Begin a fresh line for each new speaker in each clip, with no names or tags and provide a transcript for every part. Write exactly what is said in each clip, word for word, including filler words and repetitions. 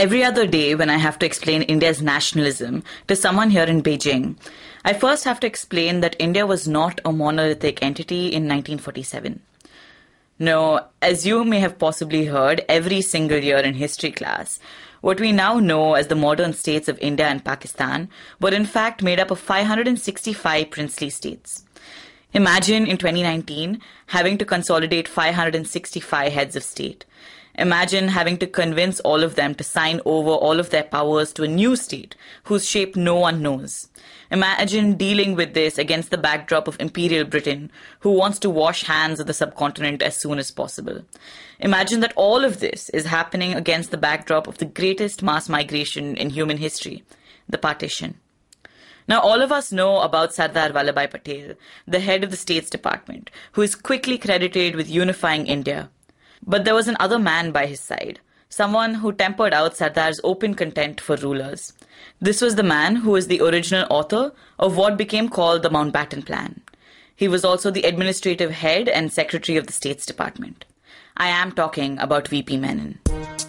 every other day when I have to explain India's nationalism to someone here in Beijing, I first have to explain that India was not a monolithic entity in nineteen forty-seven. No, as you may have possibly heard every single year in history class, what we now know as the modern states of India and Pakistan were in fact made up of five hundred sixty-five princely states. Imagine in twenty nineteen having to consolidate five hundred sixty-five heads of state. Imagine having to convince all of them to sign over all of their powers to a new state whose shape no one knows. Imagine dealing with this against the backdrop of Imperial Britain, who wants to wash hands of the subcontinent as soon as possible. Imagine that all of this is happening against the backdrop of the greatest mass migration in human history, the partition. Now, all of us know about Sardar Vallabhbhai Patel, the head of the States Department, who is quickly credited with unifying India. But there was another man by his side, someone who tempered out Sardar's open contempt for rulers. This was the man who was the original author of what became called the Mountbatten Plan. He was also the administrative head and secretary of the States Department. I am talking about V P Menon.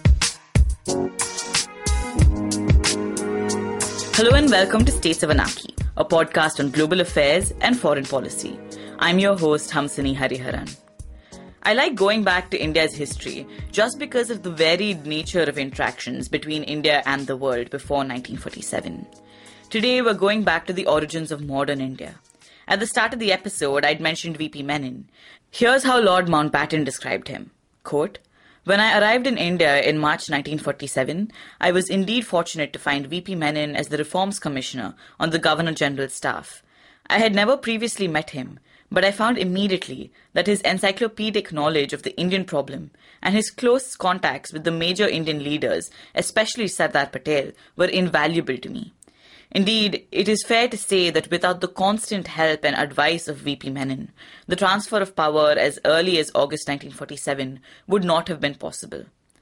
Hello and welcome to States of Anarchy, a podcast on global affairs and foreign policy. I'm your host, Hamsini Hariharan. I like going back to India's history just because of the varied nature of interactions between India and the world before nineteen forty-seven. Today, we're going back to the origins of modern India. At the start of the episode, I'd mentioned V P Menon. Here's how Lord Mountbatten described him. Quote, "When I arrived in India in March nineteen forty-seven, I was indeed fortunate to find V P Menon as the Reforms Commissioner on the Governor-General's staff. I had never previously met him, but I found immediately that his encyclopedic knowledge of the Indian problem and his close contacts with the major Indian leaders, especially Sardar Patel, were invaluable to me. Indeed, it is fair to say that without the constant help and advice of V P Menon, the transfer of power as early as August nineteen forty-seven would not have been possible.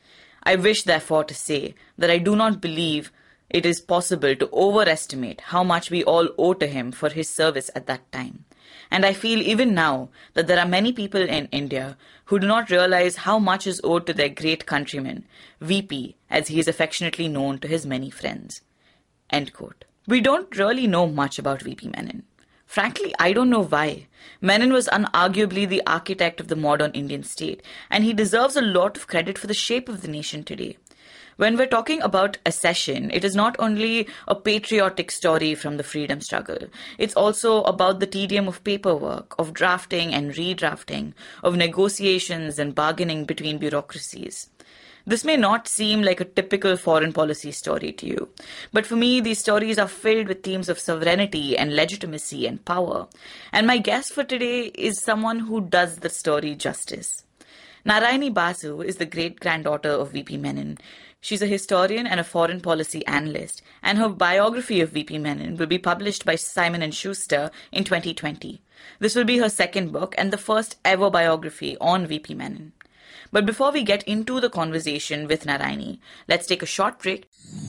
I wish, therefore, to say that I do not believe it is possible to overestimate how much we all owe to him for his service at that time. And I feel even now that there are many people in India who do not realize how much is owed to their great countryman, V P, as he is affectionately known to his many friends." End quote. We don't really know much about V P Menon. Frankly, I don't know why. Menon was unarguably the architect of the modern Indian state, and he deserves a lot of credit for the shape of the nation today. When we're talking about accession, it is not only a patriotic story from the freedom struggle. It's also about the tedium of paperwork, of drafting and redrafting, of negotiations and bargaining between bureaucracies. This may not seem like a typical foreign policy story to you, but for me, these stories are filled with themes of sovereignty and legitimacy and power. And my guest for today is someone who does the story justice. Narayani Basu is the great-granddaughter of V P Menon. She's a historian and a foreign policy analyst, and her biography of V P Menon will be published by Simon and Schuster in twenty twenty. This will be her second book and the first ever biography on V P Menon. But before we get into the conversation with Narayani, let's take a short break.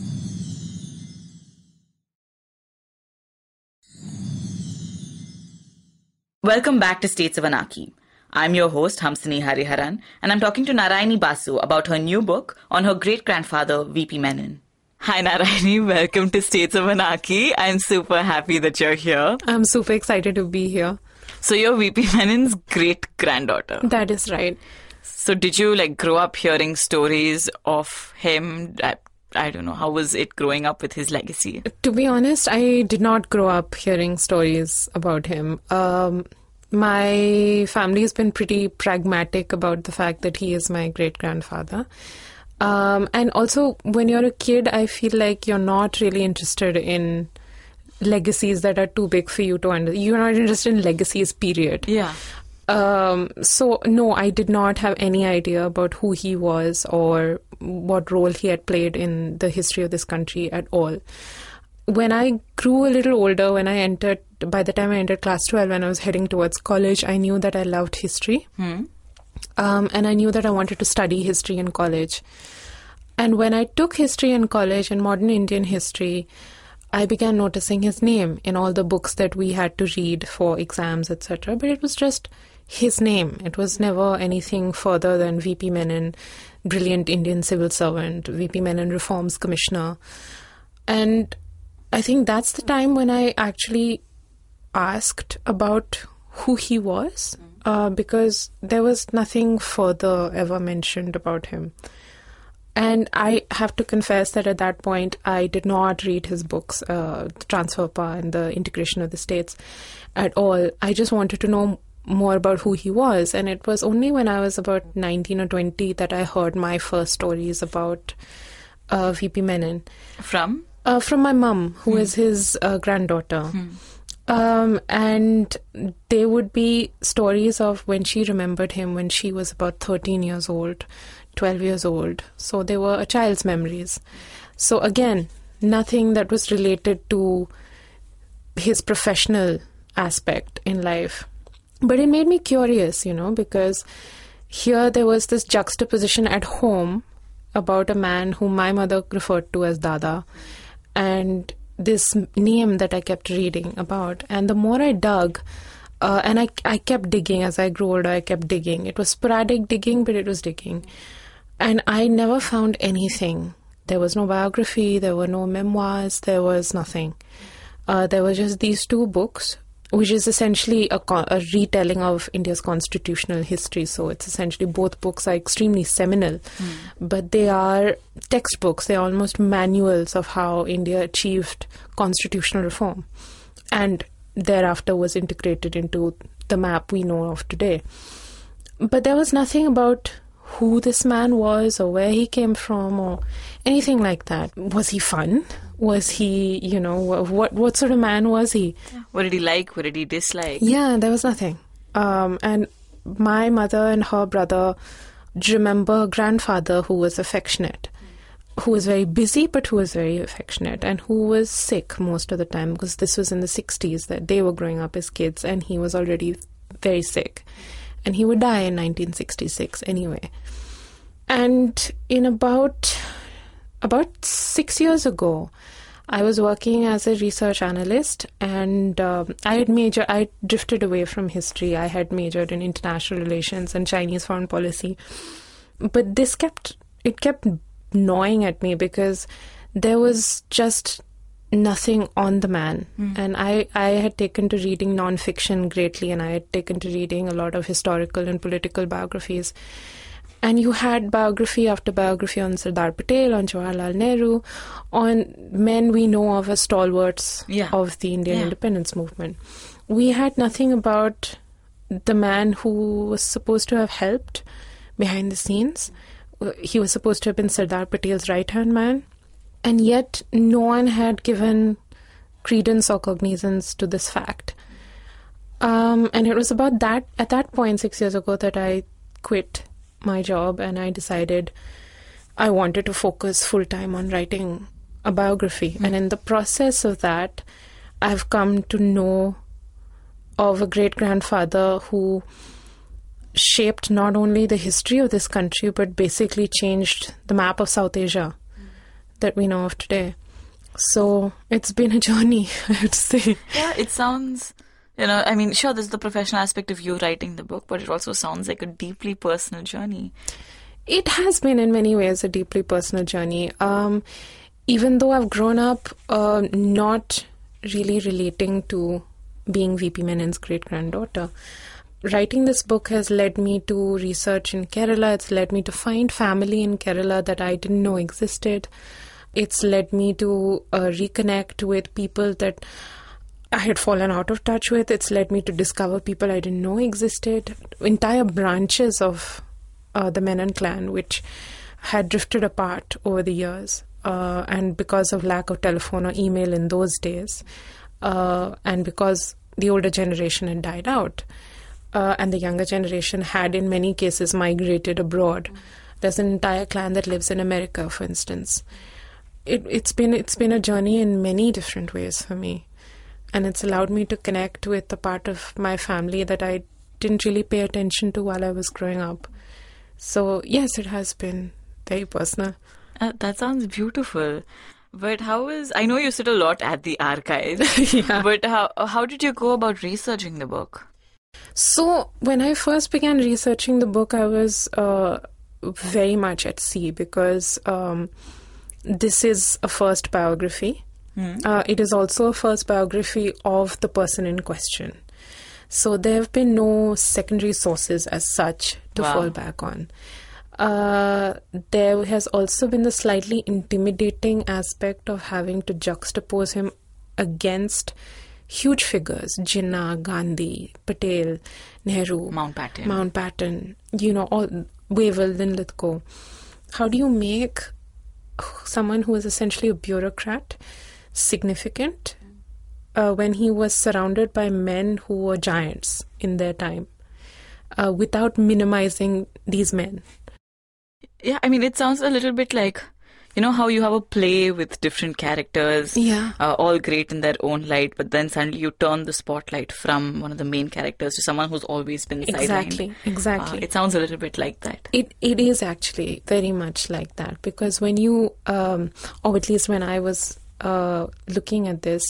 Welcome back to States of Anarchy. I'm your host, Hamsini Hariharan, and I'm talking to Narayani Basu about her new book on her great-grandfather, V P Menon. Hi, Narayani. Welcome to States of Anarchy. I'm super happy that you're here.
I'm super excited to be here.
So you're V P Menon's great-granddaughter.
That is right.
So did you like grow up hearing stories of him? I, I don't know. How was it growing up with his legacy?
To be honest, I did not grow up hearing stories about him. Um, my family has been pretty pragmatic about the fact that he is my great-grandfather. Um, and also, when you're a kid, I feel like you're not really interested in legacies that are too big for you to understand. You're not interested in legacies, period.
Yeah.
Um, so, no, I did not have any idea about who he was or what role he had played in the history of this country at all. When I grew a little older, when I entered, by the time I entered class twelve, when I was heading towards college, I knew that I loved history.
Hmm.
Um, and I knew that I wanted to study history in college. And when I took history in college and modern Indian history, I began noticing his name in all the books that we had to read for exams, et cetera. But it was just his name. It was never anything further than V P Menon, brilliant Indian civil servant, V P Menon Reforms Commissioner. And I think that's the time when I actually asked about who he was, uh, because there was nothing further ever mentioned about him. And I have to confess that at that point, I did not read his books, uh, The Transferpa and The Integration of the States, at all. I just wanted to know more about who he was. And it was only when I was about nineteen or twenty that I heard my first stories about uh, V P Menon.
From?
Uh, from my mum, who hmm. is his uh, granddaughter. Hmm. Um, and they would be stories of when she remembered him when she was about thirteen years old, twelve years old. So they were a child's memories. So again, nothing that was related to his professional aspect in life. But it made me curious, you know, because here there was this juxtaposition at home about a man whom my mother referred to as Dada, and this name that I kept reading about. And the more I dug, uh, and I, I kept digging as I grew older, I kept digging. It was sporadic digging, but it was digging. And I never found anything. There was no biography, there were no memoirs, there was nothing. Uh, there were just these two books, which is essentially a, a retelling of India's constitutional history. So it's essentially both books are extremely seminal, mm. but they are textbooks. They're almost manuals of how India achieved constitutional reform and thereafter was integrated into the map we know of today. But there was nothing about who this man was or where he came from or anything like that. Was he fun? Was he, you know, what what sort of man was he?
What did he like? What did he dislike?
Yeah, there was nothing. Um, and my mother and her brother remember a grandfather who was affectionate, who was very busy, but who was very affectionate, and who was sick most of the time, because this was in the sixties that they were growing up as kids, and he was already very sick. And he would die in nineteen sixty-six anyway. And in about... About six years ago, I was working as a research analyst, and um, I had major. I drifted away from history. I had majored in international relations and Chinese foreign policy. But this kept it kept gnawing at me because there was just nothing on the man. Mm. And I, I had taken to reading nonfiction greatly, and I had taken to reading a lot of historical and political biographies. And you had biography after biography on Sardar Patel, on Jawaharlal Nehru, on men we know of as stalwarts yeah. of the Indian yeah. independence movement. We had nothing about the man who was supposed to have helped behind the scenes. He was supposed to have been Sardar Patel's right-hand man. And yet no one had given credence or cognizance to this fact. Um, and it was about that, at that point, six years ago, that I quit my job, and I decided I wanted to focus full-time on writing a biography. Mm. And in the process of that, I've come to know of a great-grandfather who shaped not only the history of this country, but basically changed the map of South Asia mm. that we know of today. So it's been a journey, I would say.
Yeah, it sounds... You know, I mean, sure, there's the professional aspect of you writing the book, but it also sounds like a deeply personal journey.
It has been in many ways a deeply personal journey. Um, even though I've grown up uh, not really relating to being V P Menon's great-granddaughter, writing this book has led me to research in Kerala. It's led me to find family in Kerala that I didn't know existed. It's led me to uh, reconnect with people that I had fallen out of touch with. It's led me to discover people I didn't know existed, entire branches of uh, the Menon clan, which had drifted apart over the years. Uh, and because of lack of telephone or email in those days, uh, and because the older generation had died out, uh, and the younger generation had in many cases migrated abroad. There's an entire clan that lives in America, for instance. It, it's been it's been a journey in many different ways for me. And it's allowed me to connect with a part of my family that I didn't really pay attention to while I was growing up. So, yes, it has been very personal.
Uh, that sounds beautiful. But how is... I know you sit a lot at the archives. yeah. But how how did you go about researching the book?
So, when I first began researching the book, I was uh, very much at sea because um, this is a first biography. Mm. Uh, it is also a first biography of the person in question. So there have been no secondary sources as such to wow. fall back on. Uh, there has also been the slightly intimidating aspect of having to juxtapose him against huge figures, Jinnah, Gandhi, Patel, Nehru,
Mountbatten,
Mountbatten, you know, all Wavell, Linlithgow. How do you make someone who is essentially a bureaucrat significant uh, when he was surrounded by men who were giants in their time uh, without minimizing these men?
Yeah, I mean, it sounds a little bit like, you know, how you have a play with different characters,
yeah.
uh, all great in their own light, but then suddenly you turn the spotlight from one of the main characters to someone who's always been sidelined.
Exactly, exactly.
Uh, it sounds a little bit like that.
It It is actually very much like that, because when you, um, or at least when I was uh, looking at this,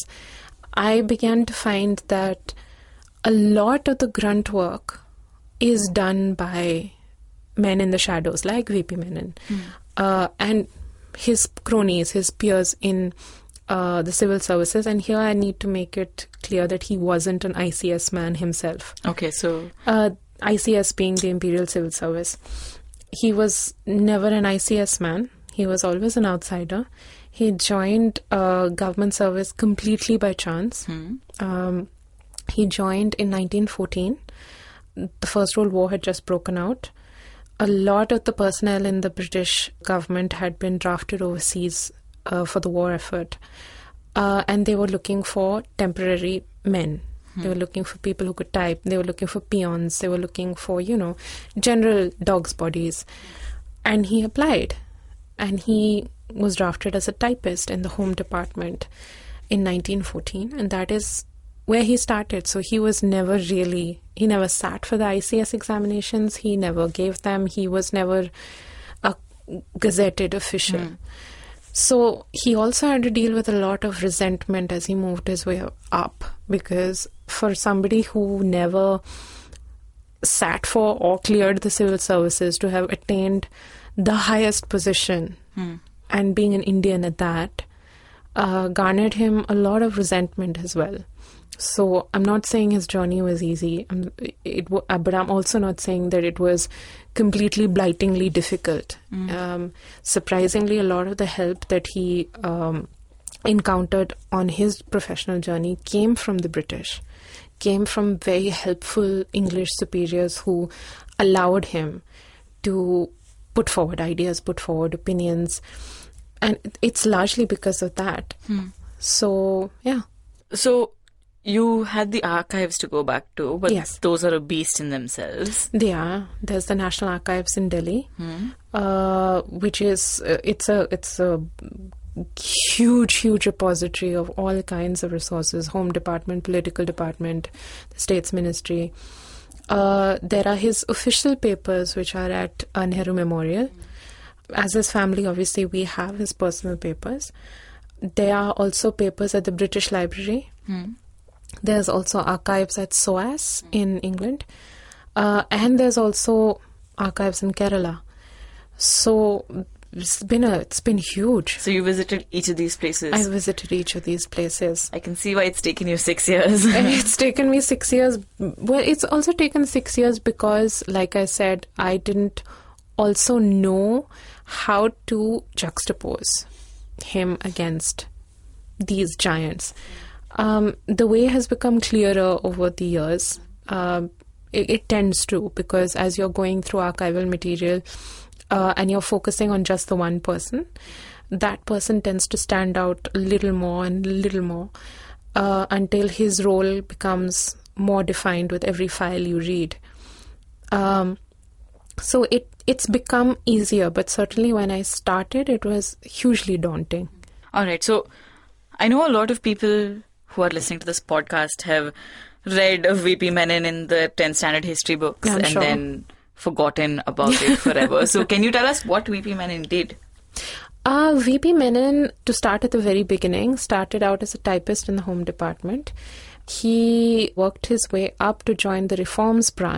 I began to find that a lot of the grunt work is done by men in the shadows, like V P Menon. Mm. Uh, and his cronies, his peers in uh, the civil services. And here I need to make it clear that he wasn't an I C S man himself.
Okay, so...
Uh, I C S being the Imperial Civil Service. He was never an I C S man. He was always an outsider. He joined uh, government service completely by chance.
Hmm.
Um, he joined in nineteen fourteen. The First World War had just broken out. A lot of the personnel in the British government had been drafted overseas uh, for the war effort. Uh, and they were looking for temporary men. Hmm. They were looking for people who could type. They were looking for peons. They were looking for, you know, general dog's bodies. And he applied. And he was drafted as a typist in the Home Department in nineteen fourteen. And that is where he started. So he was never really, he never sat for the I C S examinations. He never gave them. He was never a gazetted official. Mm. So he also had to deal with a lot of resentment as he moved his way up, because for somebody who never sat for or cleared the civil services to have attained the highest position mm. and being an Indian at that, uh, garnered him a lot of resentment as well. So I'm not saying his journey was easy, I'm, it, but I'm also not saying that it was completely blightingly difficult. Mm. Um, surprisingly, a lot of the help that he um, encountered on his professional journey came from the British, came from very helpful English superiors who allowed him to put forward ideas, put forward opinions. And it's largely because of that. Mm. So, yeah.
So, you had the archives to go back to, but
yes.
those are a beast in themselves.
They are. There's the National Archives in Delhi,
hmm.
uh, which is uh, it's a it's a huge, huge repository of all kinds of resources: Home Department, Political Department, the States Ministry. Uh, there are his official papers, which are at uh, Nehru Memorial. As his family, obviously, we have his personal papers. There are also papers at the British Library.
Hmm.
There's also archives at S O A S in England. Uh, and there's also archives in Kerala. So it's been a, it's been huge.
So you visited each of these places?
I visited each of these places.
I can see why it's taken you six years.
It's taken me six years. Well, it's also taken six years because, like I said, I didn't also know how to juxtapose him against these giants. Um, the way has become clearer over the years. Uh, it, it tends to, because as you're going through archival material uh, and you're focusing on just the one person, that person tends to stand out a little more and a little more uh, until his role becomes more defined with every file you read. Um, so it it's become easier, but certainly when I started, it was hugely daunting.
All right. So I know a lot of people who are listening to this podcast have read of V P Menon in the tenth standard history books
I'm
and
sure.
then forgotten about it forever. So can you tell us what V P Menon did?
Uh, V P Menon, to start at the very beginning, started out as a typist in the Home Department. He worked his way up to join the Reforms branch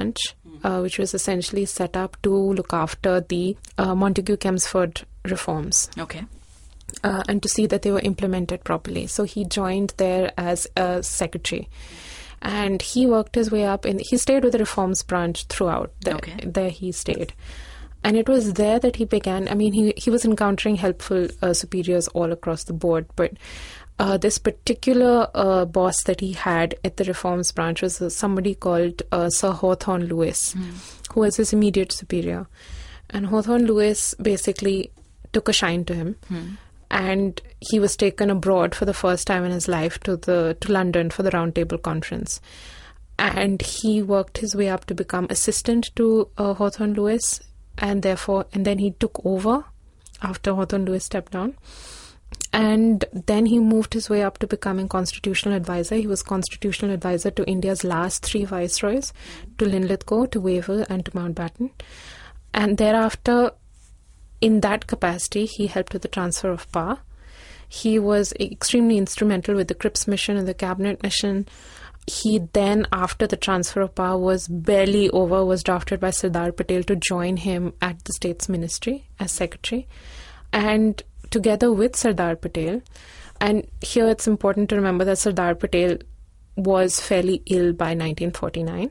uh, which was essentially set up to look after the uh, Montagu-Chelmsford reforms.
Okay.
Uh, and to see that they were implemented properly. So he joined there as a secretary. And he worked his way up, and he stayed with the reforms branch throughout. The,
okay.
There he stayed. And it was there that he began, I mean, he, he was encountering helpful uh, superiors all across the board, but uh, this particular uh, boss that he had at the reforms branch was uh, somebody called uh, Sir Hawthorne Lewis, mm. who was his immediate superior. And Hawthorne Lewis basically took a shine to him. Mm. And he was taken abroad for the first time in his life to the to London for the Round Table Conference. And he worked his way up to become assistant to uh, Hawthorne Lewis. And therefore, and then he took over after Hawthorne Lewis stepped down. And then he moved his way up to becoming constitutional advisor. He was constitutional advisor to India's last three viceroys, to Linlithgow, to Wavell, and to Mountbatten. And thereafter, in that capacity, he helped with the transfer of power. He was extremely instrumental with the Cripps mission and the cabinet mission. He then, after the transfer of power was barely over, was drafted by Sardar Patel to join him at the States Ministry as secretary. And together with Sardar Patel, and here it's important to remember that Sardar Patel was fairly ill by nineteen forty-nine.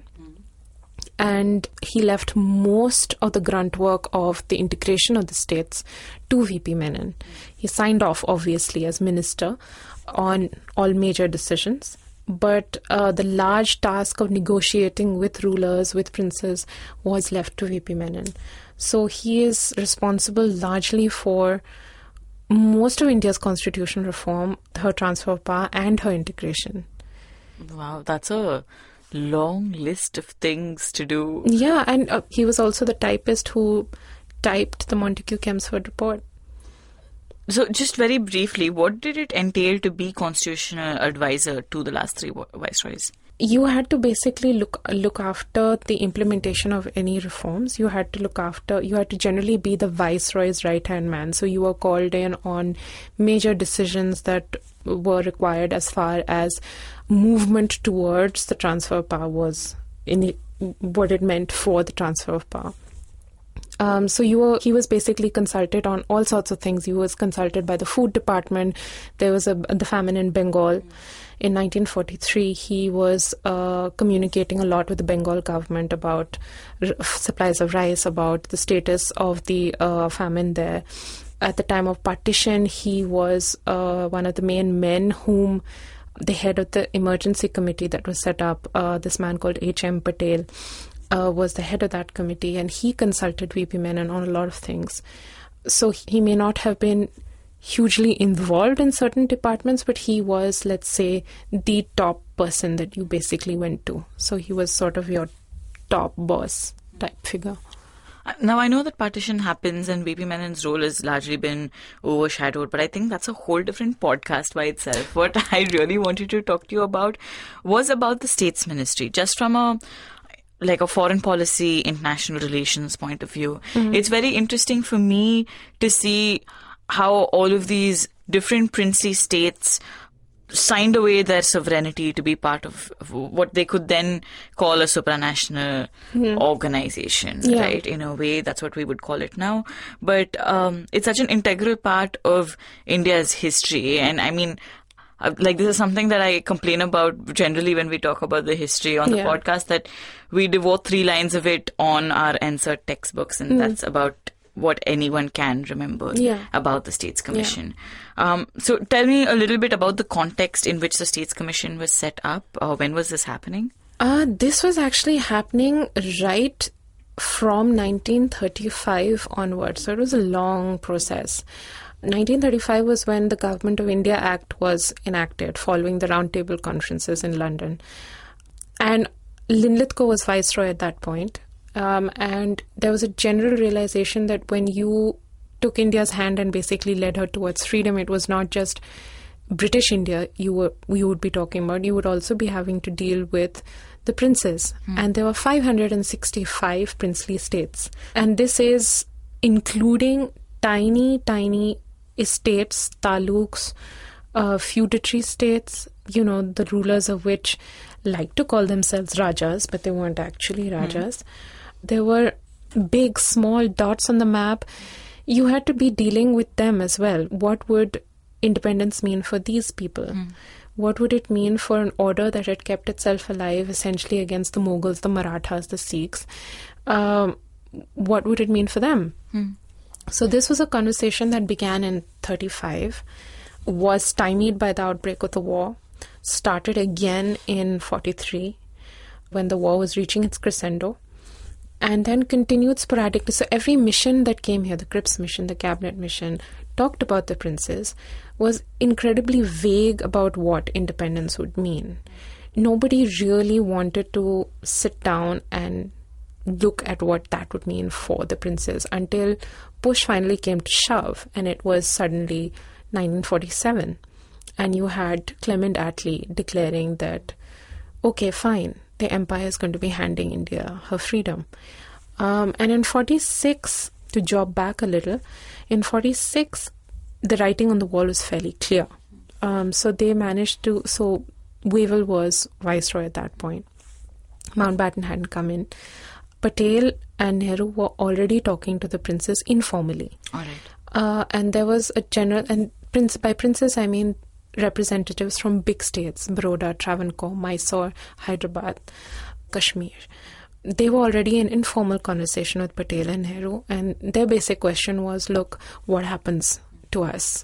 And he left most of the grunt work of the integration of the states to V P Menon. He signed off, obviously, as minister on all major decisions. But uh, the large task of negotiating with rulers, with princes, was left to V P Menon. So he is responsible largely for most of India's constitutional reform, her transfer of power, and her integration.
Wow, that's a long list of things to do.
Yeah, and uh, he was also the typist who typed the Montagu-Chelmsford report.
So just very briefly, what did it entail to be constitutional advisor to the last three viceroys?
You had to basically look look after the implementation of any reforms. You had to look after, you had to generally be the viceroy's right-hand man. So you were called in on major decisions that were required as far as movement towards the transfer of power was, in the, what it meant for the transfer of power. Um, so you were, he was basically consulted on all sorts of things. He was consulted by the food department. There was a, the famine in Bengal. In nineteen forty-three, he was uh, communicating a lot with the Bengal government about r- supplies of rice, about the status of the uh, famine there. At the time of partition, he was uh, one of the main men whom the head of the emergency committee that was set up, uh, this man called H M Patel, Uh, was the head of that committee, and he consulted V P Menon on a lot of things. So he may not have been hugely involved in certain departments, but he was, let's say, the top person that you basically went to. So he was sort of your top boss type figure.
Now, I know that partition happens and V P Menon's role has largely been overshadowed, but I think that's a whole different podcast by itself. What I really wanted to talk to you about was about the States Ministry, just from a like a foreign policy, international relations point of view. Mm-hmm. It's very interesting for me to see how all of these different princely states signed away their sovereignty to be part of what they could then call a supranational mm-hmm. organization, yeah. right? In a way, that's what we would call it now. But um, it's such an integral part of India's history. And I mean, Uh, like this is something that I complain about generally when we talk about the history on the yeah. podcast, that we devote three lines of it on our N C E R T textbooks, and mm. that's about what anyone can remember yeah. about the States Commission. Yeah. Um, so tell me a little bit about the context in which the States Commission was set up. Uh, when was this happening?
Uh, this was actually happening right from nineteen thirty-five onwards. So it was a long process. nineteen thirty-five was when the Government of India Act was enacted following the Round Table Conferences in London. And Linlithgow was viceroy at that point. Um, and there was a general realization that when you took India's hand and basically led her towards freedom, it was not just British India you were you would be talking about. You would also be having to deal with the princes. Mm. And there were five hundred sixty-five princely states. And this is including tiny, tiny estates, taluks, uh, feudatory states, you know, the rulers of which like to call themselves Rajas, but they weren't actually Rajas. Mm. There were big, small dots on the map. You had to be dealing with them as well. What would independence mean for these people? Mm. What would it mean for an order that had kept itself alive essentially against the Mughals, the Marathas, the Sikhs? Um, what would it mean for them? Mm. So this was a conversation that began in thirty-five, was stymied by the outbreak of the war, started again in forty-three when the war was reaching its crescendo, and then continued sporadically. So every mission that came here, the Cripps mission, the cabinet mission, talked about the princes, was incredibly vague about what independence would mean. Nobody really wanted to sit down and look at what that would mean for the princes until push finally came to shove, and it was suddenly nineteen forty-seven. And you had Clement Attlee declaring that, okay, fine, the empire is going to be handing India her freedom. Um, and in forty-six, to job back a little, in forty-six, the writing on the wall was fairly clear. Um, so they managed to, so Wavell was viceroy at that point. Mountbatten hadn't come in. Patel and Nehru were already talking to the princes informally.
All right.
Uh, and there was a general, and prince by princes I mean representatives from big states, Baroda, Travancore, Mysore, Hyderabad, Kashmir. They were already in informal conversation with Patel and Nehru, and their basic question was, look, what happens to us?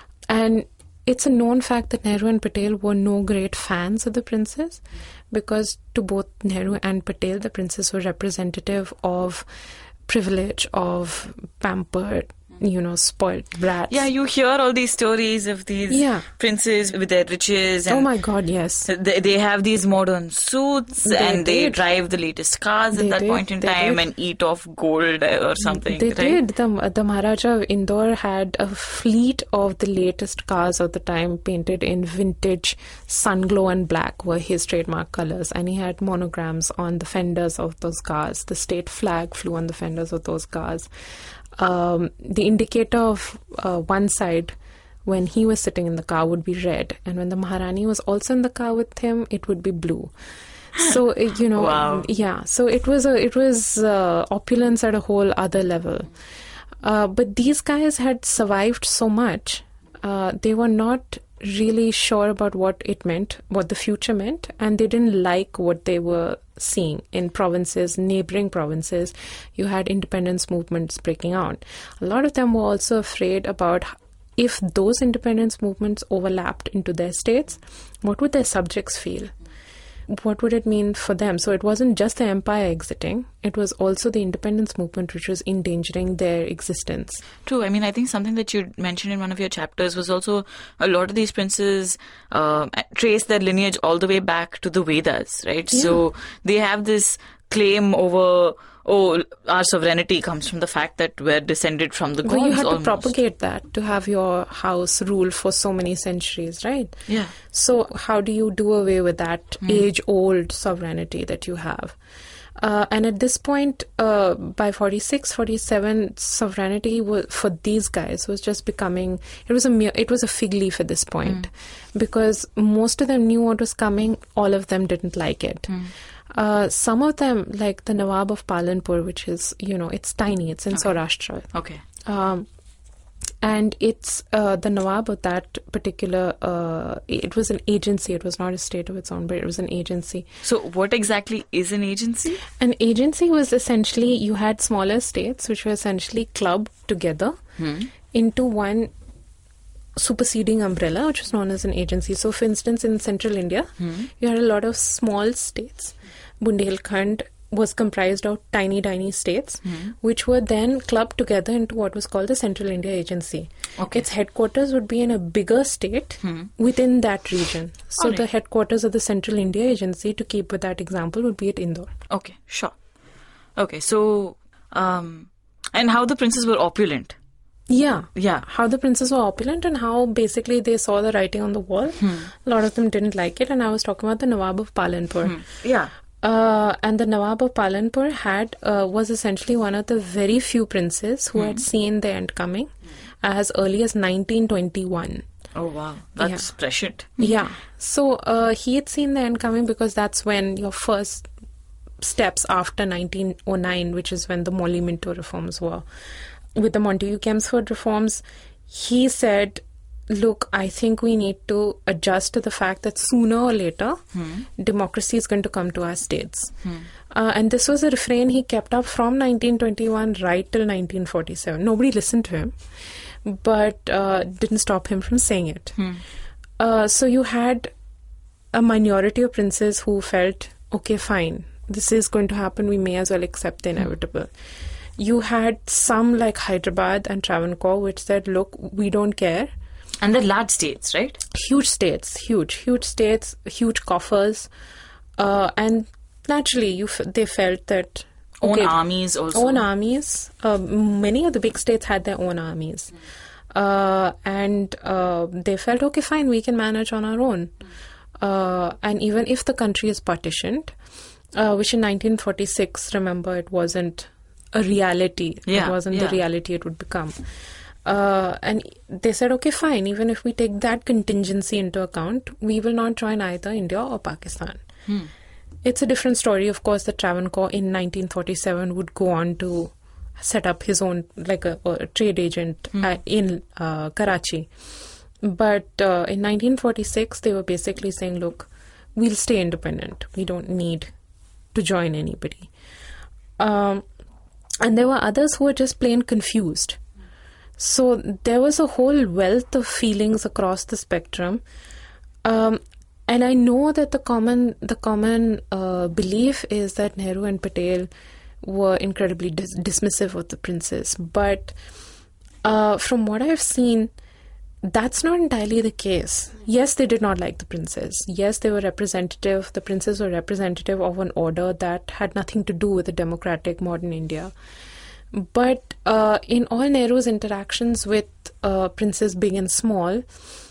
And it's a known fact that Nehru and Patel were no great fans of the princes, because to both Nehru and Patel, the princes were representative of privilege, of pampered, you know, spoiled brats.
Yeah, you hear all these stories of these yeah. princes with their riches. And
oh my God, yes.
They, they have these modern suits they and did. they drive the latest cars they at that did. point in they time did. and eat off gold or something.
They
right?
did. The, the Maharaja of Indore had a fleet of the latest cars of the time painted in vintage sun glow and black were his trademark colors. And he had monograms on the fenders of those cars. The state flag flew on the fenders of those cars. Um, the indicator of uh, one side when he was sitting in the car would be red, and when the Maharani was also in the car with him, it would be blue. So you know,
wow.
yeah. So it was a it was uh, opulence at a whole other level. Uh, but these guys had survived so much; uh, they were not really sure about what it meant, what the future meant, and they didn't like what they were seeing in provinces, neighboring provinces. You had independence movements breaking out. A lot of them were also afraid about if those independence movements overlapped into their states, what would their subjects feel? What would it mean for them? So it wasn't just the empire exiting, it was also the independence movement which was endangering their existence.
True. I mean, I think something that you mentioned in one of your chapters was also a lot of these princes uh, trace their lineage all the way back to the Vedas, right? Yeah. So they have this claim over, oh, our sovereignty comes from the fact that we're descended from the gods.
Well, you had
almost.
to propagate that to have your house rule for so many centuries, right?
Yeah.
So how do you do away with that mm. age-old sovereignty that you have? Uh, and at this point, uh, by forty-six, forty-seven, sovereignty was, for these guys was just becoming, it was a mere, it was a fig leaf at this point, mm. because most of them knew what was coming, all of them didn't like it. Mm. Uh, some of them, like the Nawab of Palanpur, which is, you know, it's tiny, it's in
okay.
Saurashtra.
Okay.
Um, and it's uh, the Nawab of that particular, uh, it was an agency, it was not a state of its own, but it was an agency.
So what exactly is an agency?
An agency was essentially, you had smaller states which were essentially clubbed together hmm. into one superseding umbrella, which was known as an agency. So for instance, in central India, hmm. you had a lot of small states. Bundelkhand was comprised of tiny, tiny states, mm. which were then clubbed together into what was called the Central India Agency.
Okay.
Its headquarters would be in a bigger state mm. within that region. So right. the headquarters of the Central India Agency, to keep with that example, would be at Indore.
Okay, sure. Okay, so, um, and how the princes were opulent.
Yeah.
Yeah.
How the princes were opulent and how basically they saw the writing on the wall. Hmm. A lot of them didn't like it. And I was talking about the Nawab of Palanpur.
Hmm. Yeah.
Uh, and the Nawab of Palanpur had uh, was essentially one of the very few princes who hmm. had seen the end coming as early as nineteen twenty-one.
Oh, wow. That's
Yeah.
prescient.
Yeah. So uh, he had seen the end coming because that's when your first steps after nineteen oh nine, which is when the Molly Minto reforms were. With the Montagu-Chelmsford reforms, he said, look, I think we need to adjust to the fact that sooner or later, hmm. democracy is going to come to our states. Hmm. Uh, and this was a refrain he kept up from nineteen twenty-one right till nineteen forty-seven. Nobody listened to him, but uh, didn't stop him from saying it. Hmm. Uh, so you had a minority of princes who felt, okay, fine, this is going to happen, we may as well accept the inevitable. Hmm. You had some like Hyderabad and Travancore which said, look, we don't care.
And they're large states, right?
Huge states, huge, huge states, huge coffers. Uh, and naturally, you f- they felt that...
Okay, own armies also.
Own armies. Uh, many of the big states had their own armies. Mm. Uh, and uh, they felt, okay, fine, we can manage on our own. Mm. Uh, and even if the country is partitioned, uh, which in nineteen forty-six, remember, it wasn't a reality.
Yeah,
it wasn't
yeah.
the reality it would become. Uh, and they said, okay, fine, even if we take that contingency into account, we will not join either India or Pakistan. Hmm. It's a different story, of course, that Travancore in nineteen forty-seven would go on to set up his own, like a, a trade agent hmm. uh, in uh, Karachi. But uh, in nineteen forty-six, they were basically saying, look, we'll stay independent. We don't need to join anybody. Um, and there were others who were just plain confused. So there was a whole wealth of feelings across the spectrum. Um, and I know that the common the common uh, belief is that Nehru and Patel were incredibly dis- dismissive of the princes. But uh, from what I've seen, that's not entirely the case. Yes, they did not like the princes. Yes, they were representative. The princes were representative of an order that had nothing to do with a democratic modern India. But uh, in all Nehru's interactions with uh, princes big and small,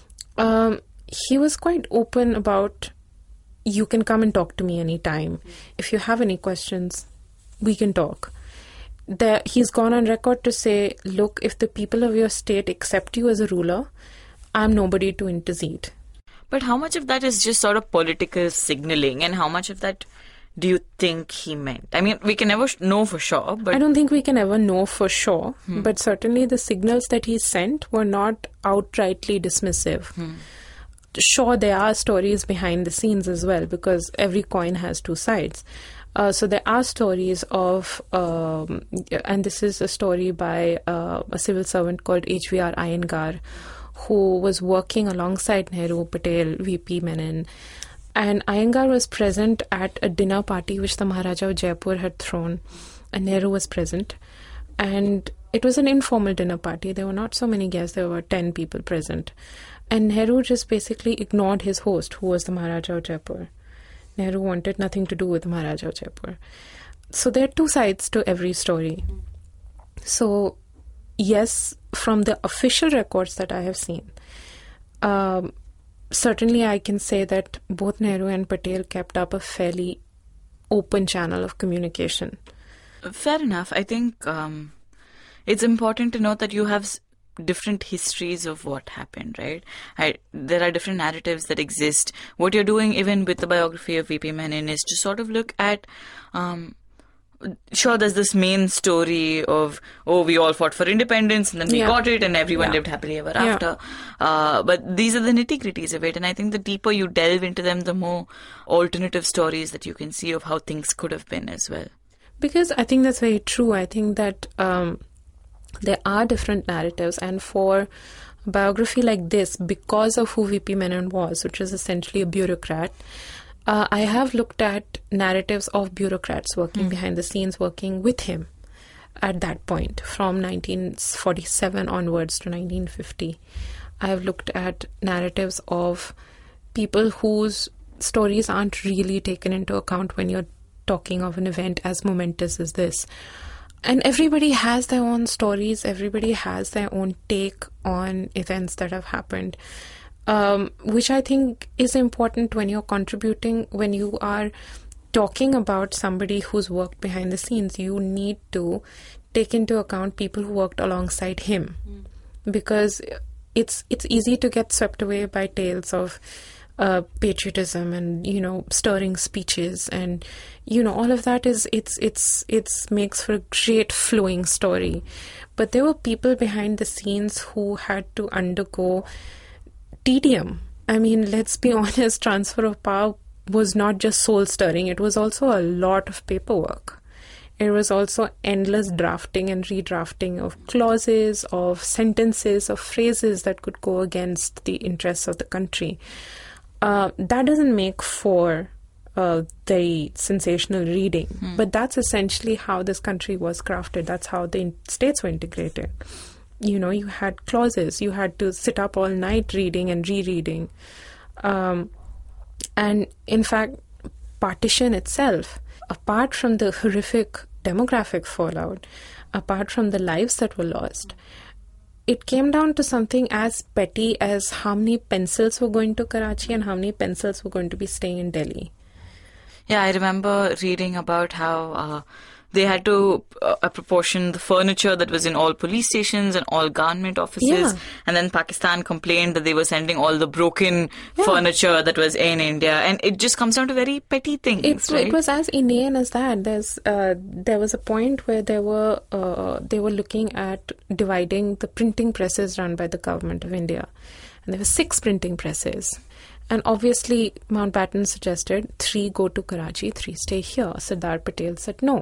um, he was quite open about, you can come and talk to me anytime. If you have any questions, we can talk. There, he's gone on record to say, look, if the people of your state accept you as a ruler, I'm nobody to intercede.
But how much of that is just sort of political signaling, and how much of that do you think he meant? I mean, we can never sh- know for sure, but...
I don't think we can ever know for sure, hmm. but certainly the signals that he sent were not outrightly dismissive. Hmm. Sure, there are stories behind the scenes as well, because every coin has two sides. Uh, so there are stories of, um, and this is a story by uh, a civil servant called H V R Iyengar, who was working alongside Nehru, Patel, V P Menon. And Iyengar was present at a dinner party which the Maharaja of Jaipur had thrown, and Nehru was present. And it was an informal dinner party. There were not so many guests. There were ten people present. And Nehru just basically ignored his host, who was the Maharaja of Jaipur. Nehru wanted nothing to do with the Maharaja of Jaipur. So there are two sides to every story. So, yes, from the official records that I have seen, um, certainly I can say that both Nehru and Patel kept up a fairly open channel of communication.
Fair enough. I think um, it's important to note that you have s- different histories of what happened, right? I, there are different narratives that exist. What you're doing, even with the biography of V P Menon, is to sort of look at... Um, Sure, there's this main story of, oh, we all fought for independence and then we
yeah.
got it and everyone
yeah.
lived happily ever
yeah.
after. Uh, but these are the nitty-gritties of it. And I think the deeper you delve into them, the more alternative stories that you can see of how things could have been as well.
Because I think that's very true. I think that um, there are different narratives. And for a biography like this, because of who V P Menon was, which is essentially a bureaucrat, Uh, I have looked at narratives of bureaucrats working mm. behind the scenes, working with him at that point, from nineteen forty-seven onwards to nineteen fifty. I have looked at narratives of people whose stories aren't really taken into account when you're talking of an event as momentous as this. And everybody has their own stories. Everybody has their own take on events that have happened. Um, which I think is important when you're contributing, when you are talking about somebody who's worked behind the scenes. You need to take into account people who worked alongside him. Mm. Because it's it's easy to get swept away by tales of uh, patriotism and, you know, stirring speeches, and, you know, all of that is it's it's it's makes for a great flowing story. But there were people behind the scenes who had to undergo tedium. I mean, let's be honest, transfer of power was not just soul stirring, it was also a lot of paperwork. It was also endless drafting and redrafting of clauses, of sentences, of phrases that could go against the interests of the country. Uh, that doesn't make for uh, the sensational reading, hmm. but that's essentially how this country was crafted. That's how the in- states were integrated. You know, you had clauses, you had to sit up all night reading and rereading. Um, and in fact, partition itself, apart from the horrific demographic fallout, apart from the lives that were lost, it came down to something as petty as how many pencils were going to Karachi and how many pencils were going to be staying in Delhi.
Yeah, I remember reading about how uh, they had to uh, apportion the furniture that was in all police stations and all government offices.
Yeah.
And then Pakistan complained that they were sending all the broken
yeah.
furniture that was in India. And it just comes down to very petty things,
it's,
right?
It was as inane as that. There's, uh, there was a point where they were, uh, they were looking at dividing the printing presses run by the government of India. And there were six printing presses. And obviously, Mountbatten suggested three go to Karachi, three stay here. Sardar Patel said no.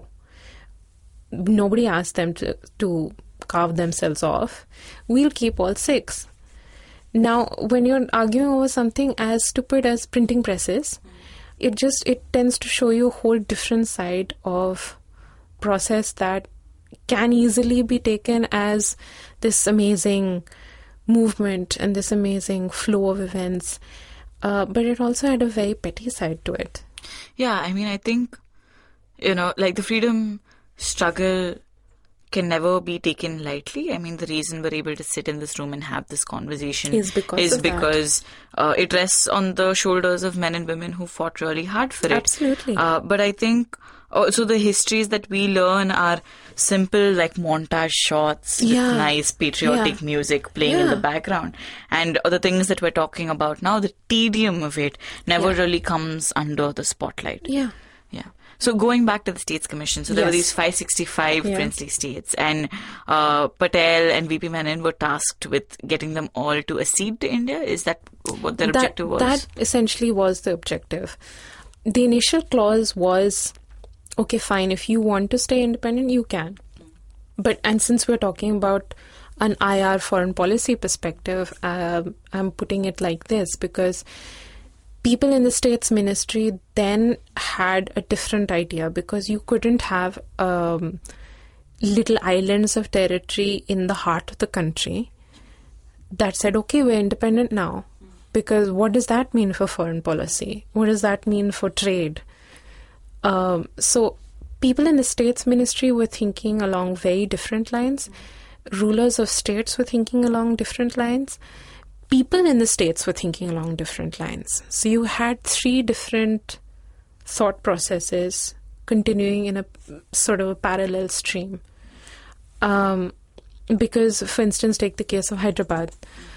Nobody asked them to, to carve themselves off. We'll keep all six. Now, when you're arguing over something as stupid as printing presses, it just, it tends to show you a whole different side of process that can easily be taken as this amazing movement and this amazing flow of events. Uh, but it also had a very petty side to it.
Yeah, I mean, I think, you know, like the freedom struggle can never be taken lightly. I mean, the reason we're able to sit in this room and have this conversation
is because,
is because uh, it rests on the shoulders of men and women who fought really hard for it.
Absolutely.
Uh, but I think also the histories that we learn are simple, like montage shots
yeah.
with nice patriotic
yeah.
music playing
yeah.
in the background. And the things that we're talking about now, the tedium of it never
yeah.
really comes under the spotlight.
Yeah.
Yeah. So going back to the States Commission, so there
yes.
were these five hundred sixty-five
yeah.
princely states, and uh, Patel and V P Menon were tasked with getting them all to accede to India. Is that what their
that,
objective was?
That essentially was the objective. The initial clause was, okay, fine, if you want to stay independent, you can. But, and since we're talking about an I R foreign policy perspective, um, I'm putting it like this because people in the States Ministry then had a different idea, because you couldn't have um, little islands of territory in the heart of the country that said, okay, we're independent now. Because what does that mean for foreign policy? What does that mean for trade? Um, so people in the States Ministry were thinking along very different lines. Rulers of states were thinking along different lines. People in the states were thinking along different lines. So you had three different thought processes continuing in a sort of a parallel stream. Um, because, for instance, take the case of Hyderabad.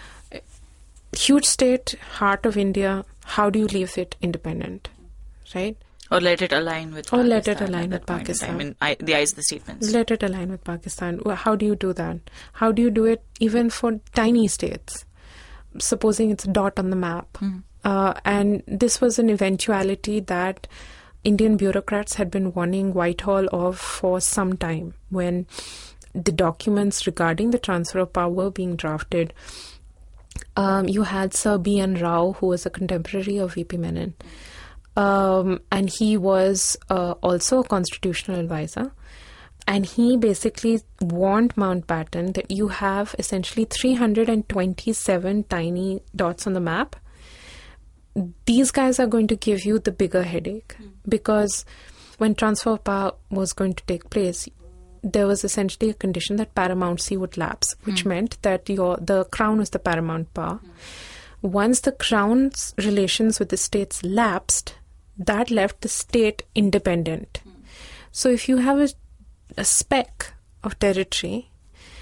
Huge state, heart of India, how do you leave it independent, right?
Or let it align with
or
Pakistan.
Or let it align with Pakistan.
I mean, I, the eyes of the statements.
Let it align with Pakistan. How do you do that? How do you do it even for tiny states? Supposing it's a dot on the map. Mm. Uh, and this was an eventuality that Indian bureaucrats had been warning Whitehall of for some time, when the documents regarding the transfer of power were being drafted. Um, you had Sir B N Rao, who was a contemporary of V P Menon. Um, and he was uh, also a constitutional advisor. And he basically warned Mountbatten that you have essentially three hundred twenty-seven tiny dots on the map. These guys are going to give you the bigger headache. Mm. Because when transfer of power was going to take place, there was essentially a condition that paramountcy would lapse, which mm. meant that your the crown was the paramount power. Mm. Once the crown's relations with the states lapsed, that left the state independent. Mm. So if you have a, a speck of territory,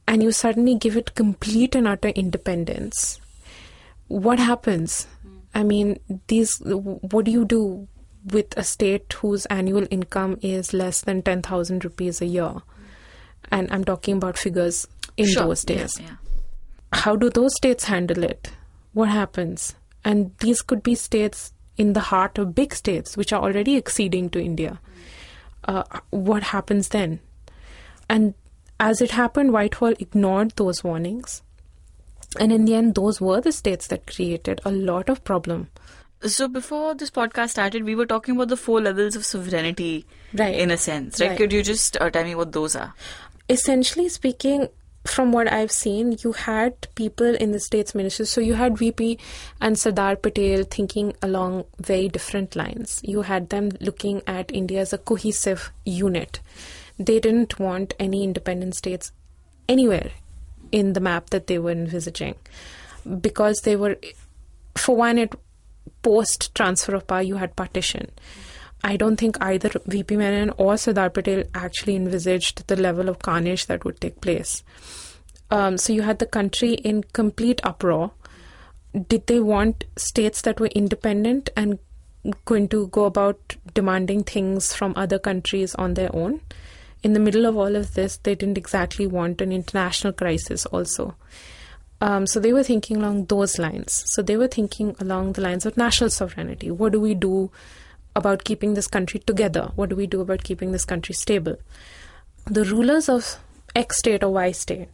and you suddenly give it complete and utter independence, what happens? Mm. I mean, these. What do you do with a state whose annual income is less than ten thousand rupees a year? Mm. And I'm talking about figures in
sure.
those days.
Yeah, yeah.
How do those states handle it? What happens? And these could be states in the heart of big states, which are already acceding to India. Mm. Uh, what happens then? And as it happened, Whitehall ignored those warnings. And in the end, those were the states that created a lot of problem.
So before this podcast started, we were talking about the four levels of sovereignty,
right.
in a sense. Right?
Right.
Could you just uh, tell me what those are?
Essentially speaking, from what I've seen, you had people in the states ministers. So you had V P and Sardar Patel thinking along very different lines. You had them looking at India as a cohesive unit. They didn't want any independent states anywhere in the map that they were envisaging, because they were, for one, it post transfer of power, you had partition. I don't think either V P Menon or Sardar Patel actually envisaged the level of carnage that would take place. Um, so you had the country in complete uproar. Did they want states that were independent and going to go about demanding things from other countries on their own? In the middle of all of this, they didn't exactly want an international crisis also. Um, so they were thinking along those lines. So they were thinking along the lines of national sovereignty. What do we do about keeping this country together? What do we do about keeping this country stable? The rulers of X state or Y state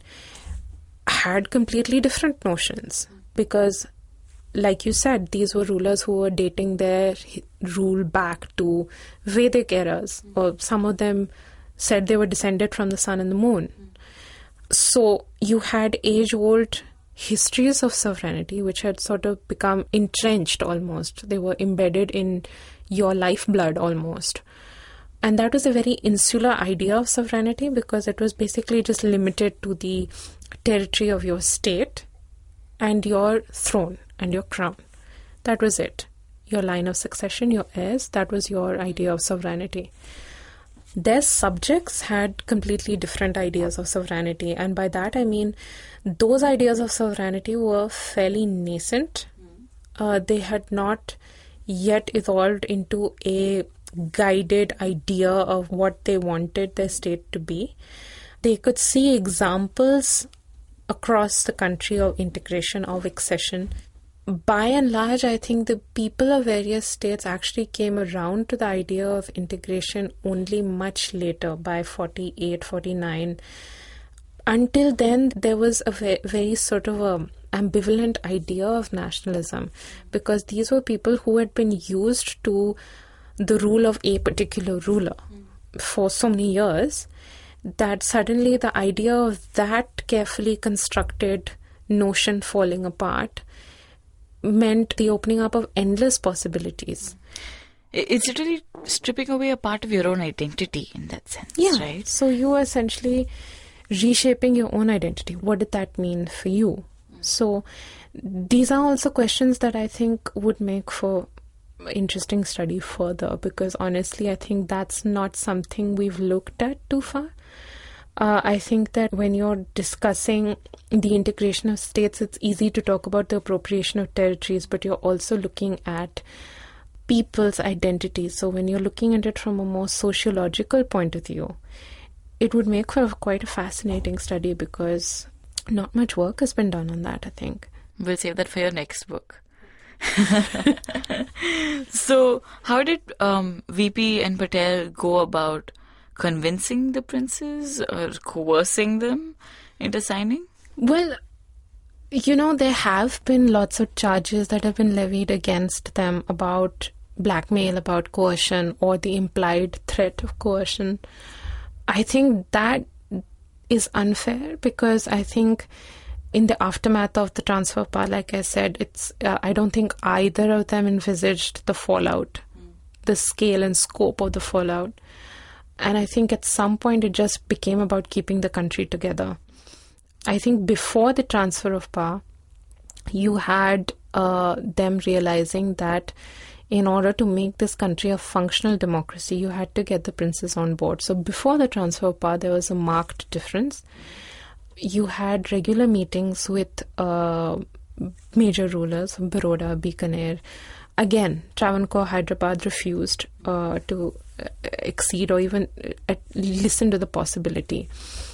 had completely different notions, because, like you said, these were rulers who were dating their rule back to Vedic eras, mm. or some of them said they were descended from the sun and the moon. Mm. So you had age-old histories of sovereignty which had sort of become entrenched almost. They were embedded in your lifeblood almost. And that was a very insular idea of sovereignty, because it was basically just limited to the territory of your state and your throne and your crown. That was it. Your line of succession, your heirs, that was your idea of sovereignty. Their subjects had completely different ideas of sovereignty. And by that I mean those ideas of sovereignty were fairly nascent. Uh, they had not yet evolved into a guided idea of what they wanted their state to be. They could see examples across the country of integration, of accession. By and large, I think the people of various states actually came around to the idea of integration only much later, by forty-eight, forty-nine. Until then, there was a very, very sort of a ambivalent idea of nationalism, because these were people who had been used to the rule of a particular ruler mm. for so many years, that suddenly the idea of that carefully constructed notion falling apart meant the opening up of endless possibilities.
It's literally stripping away a part of your own identity in that sense,
yeah.
right?
So you are essentially reshaping your own identity. What did that mean for you? Mm. So these are also questions that I think would make for interesting study further, because honestly, I think that's not something we've looked at too far. Uh, I think that when you're discussing the integration of states, it's easy to talk about the appropriation of territories, but you're also looking at people's identities. So when you're looking at it from a more sociological point of view, it would make for quite a fascinating study, because not much work has been done on that, I think.
We'll save that for your next book. So how did um, V P and Patel go about convincing the princes or coercing them into signing?
Well, you know, there have been lots of charges that have been levied against them about blackmail, about coercion, or the implied threat of coercion. I think that is unfair, because I think in the aftermath of the transfer of power, like I said, it's uh, I don't think either of them envisaged the fallout, mm. the scale and scope of the fallout. And I think at some point it just became about keeping the country together. I think before the transfer of power, you had uh, them realizing that in order to make this country a functional democracy, you had to get the princes on board. So before the transfer of power, there was a marked difference. you had regular meetings with uh, major rulers, Baroda, Bikaner. Again, Travancore, Hyderabad refused uh, to accede or even uh, listen to the possibility.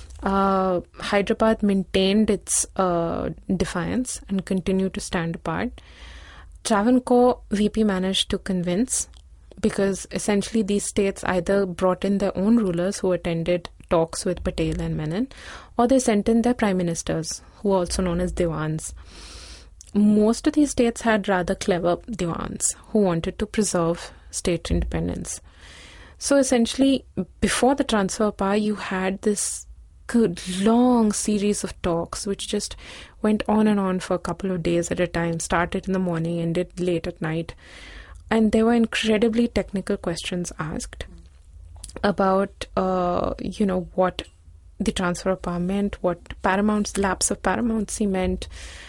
Uh, Hyderabad maintained its uh, defiance and continued to stand apart. Travancore, V P managed to convince, because essentially these states either brought in their own rulers who attended talks with Patel and Menon, or they sent in their prime ministers, who are also known as Diwans. Most of these states had rather clever Diwans who wanted to preserve state independence. So essentially, before the transfer of power, you had this good long series of talks which just went on and on for a couple of days at a time, started in the morning, ended late at night. And there were incredibly technical questions asked about, uh, you know, what the transfer of power meant, what paramount's lapse of paramountcy meant,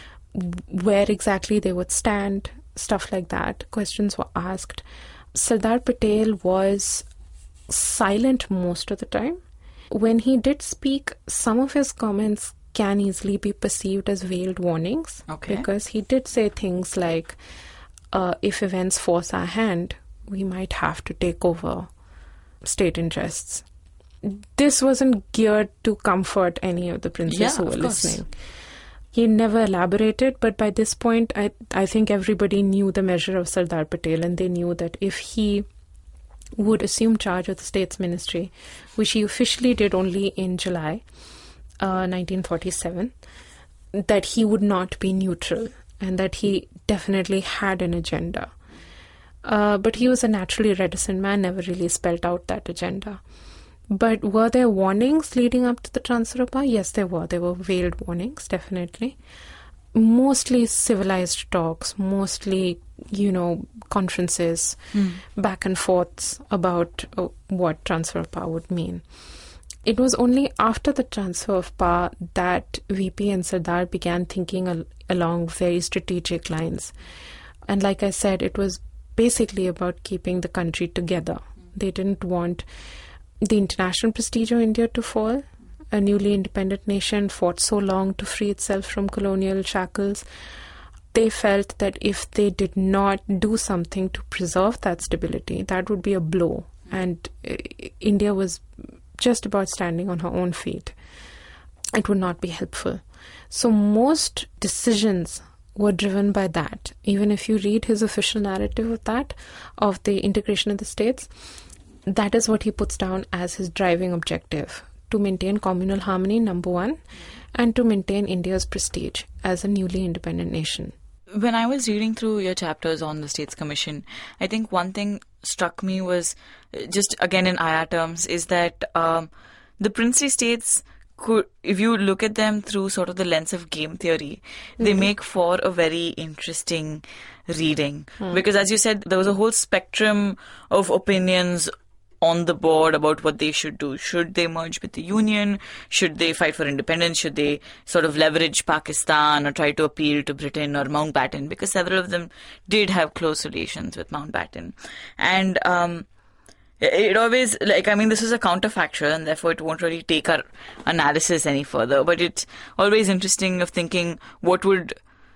where exactly they would stand, stuff like that. Questions were asked. Sardar Patel was silent most of the time. When he did speak, some of his comments can easily be perceived as veiled warnings.
Okay.
Because he did say things like, uh, if events force our hand, we might have to take over state interests. This wasn't geared to comfort any of the princes
yeah,
who were
course.
listening. He never elaborated, but by this point, I, I think everybody knew the measure of Sardar Patel, and they knew that if he would assume charge of the States Ministry, which he officially did only in July uh, nineteen forty-seven, that he would not be neutral and that he definitely had an agenda. Uh, but he was a naturally reticent man, never really spelled out that agenda. But were there warnings leading up to the transfer of power? Yes, there were. There were veiled warnings, definitely. Mostly civilized talks, mostly, you know, conferences, mm. back and forths about uh, what transfer of power would mean. It was only after the transfer of power that V P and Sardar began thinking al- along very strategic lines. And like I said, it was basically about keeping the country together. They didn't want the international prestige of India to fall. A newly independent nation fought so long to free itself from colonial shackles. They felt that if they did not do something to preserve that stability, that would be a blow. And uh, India was just about standing on her own feet. It would not be helpful. So most decisions were driven by that. Even if you read his official narrative of that, of the integration of the states, that is what he puts down as his driving objective: to maintain communal harmony, number one, and to maintain India's prestige as a newly independent nation.
When I was reading through your chapters on the States Commission, I think one thing struck me was, just again in I R terms, is that um, the princely states could, if you look at them through sort of the lens of game theory, mm-hmm. they make for a very interesting reading. Mm. Because as you said, there was a whole spectrum of opinions on the board about what they should do. Should they merge with the Union? Should they fight for independence? Should they sort of leverage Pakistan or try to appeal to Britain or Mountbatten? Because several of them did have close relations with Mountbatten. And um, it always, like, I mean, this is a counterfactual and therefore it won't really take our analysis any further. But it's always interesting of thinking what would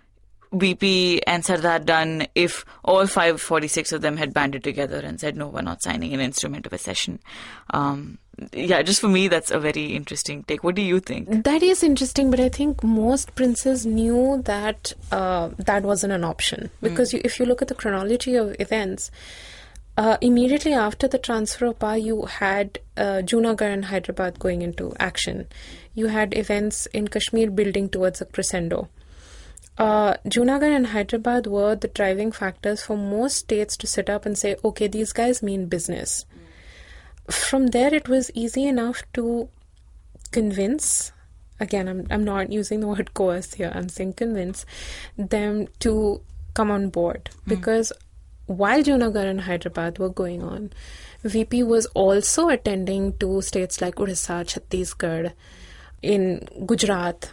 V P and Sardar done if all five hundred forty-six of them had banded together and said, no, we're not signing an instrument of accession. Um, yeah, just for me, that's a very interesting take. What do you think?
That is interesting, but I think most princes knew that uh, that wasn't an option. Because mm. you, if you look at the chronology of events, uh, immediately after the transfer of power, you had uh, Junagadh and Hyderabad going into action. You had events in Kashmir building towards a crescendo. Uh, Junagadh and Hyderabad were the driving factors for most states to sit up and say, okay, these guys mean business. Mm. From there, it was easy enough to convince, again, I'm, I'm not using the word coerce here, I'm saying convince them to come on board. Mm. Because while Junagadh and Hyderabad were going on, V P was also attending to states like Odisha, Chhattisgarh, in Gujarat.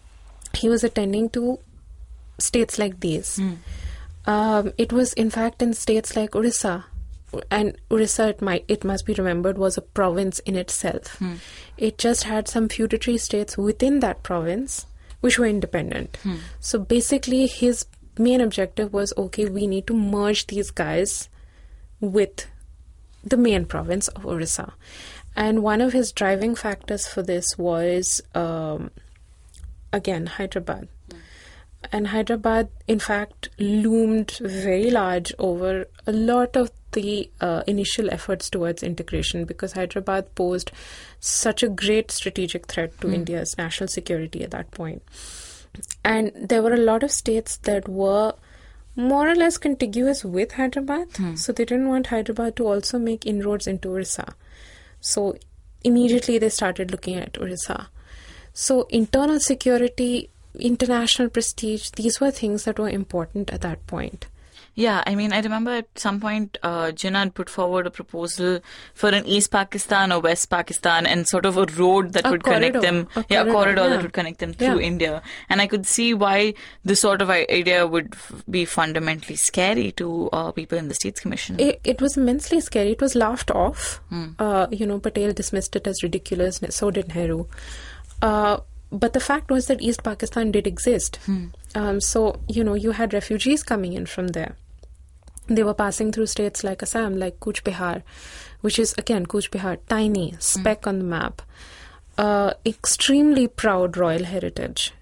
He was attending to states like these. Mm. Um, it was, in fact, in states like Odisha and Orissa, it, might, it must be remembered, was a province in itself.
Hmm.
It just had some feudatory states within that province which were independent.
Hmm.
So basically his main objective was, okay, we need to merge these guys with the main province of Orissa. And one of his driving factors for this was, um, again, Hyderabad. Mm. And Hyderabad, in fact, loomed very large over a lot of the uh, initial efforts towards integration, because Hyderabad posed such a great strategic threat to mm. India's national security at that point. And there were a lot of states that were more or less contiguous with Hyderabad. Mm. So they didn't want Hyderabad to also make inroads into Orissa. So immediately they started looking at Orissa. So internal security, international prestige, these were things that were important at that point.
Yeah, I mean, I remember at some point uh, Jinnah had put forward a proposal for an East Pakistan or West Pakistan and sort of a road that
a
would
corridor,
connect them.
a
yeah,
corridor,
a corridor
yeah.
that would connect them through
yeah.
India. And I could see why this sort of idea would f- be fundamentally scary to uh, people in the States Commission.
It, it was immensely scary. It was laughed off.
Hmm.
Uh, you know, Patel dismissed it as ridiculous. So did Nehru. Uh, but the fact was that East Pakistan did exist.
Hmm.
Um, so, you know, you had refugees coming in from there. They were passing through states like Assam, like Cooch Behar, which is, again, Cooch Behar, tiny, speck mm. on the map. Uh, extremely proud royal heritage.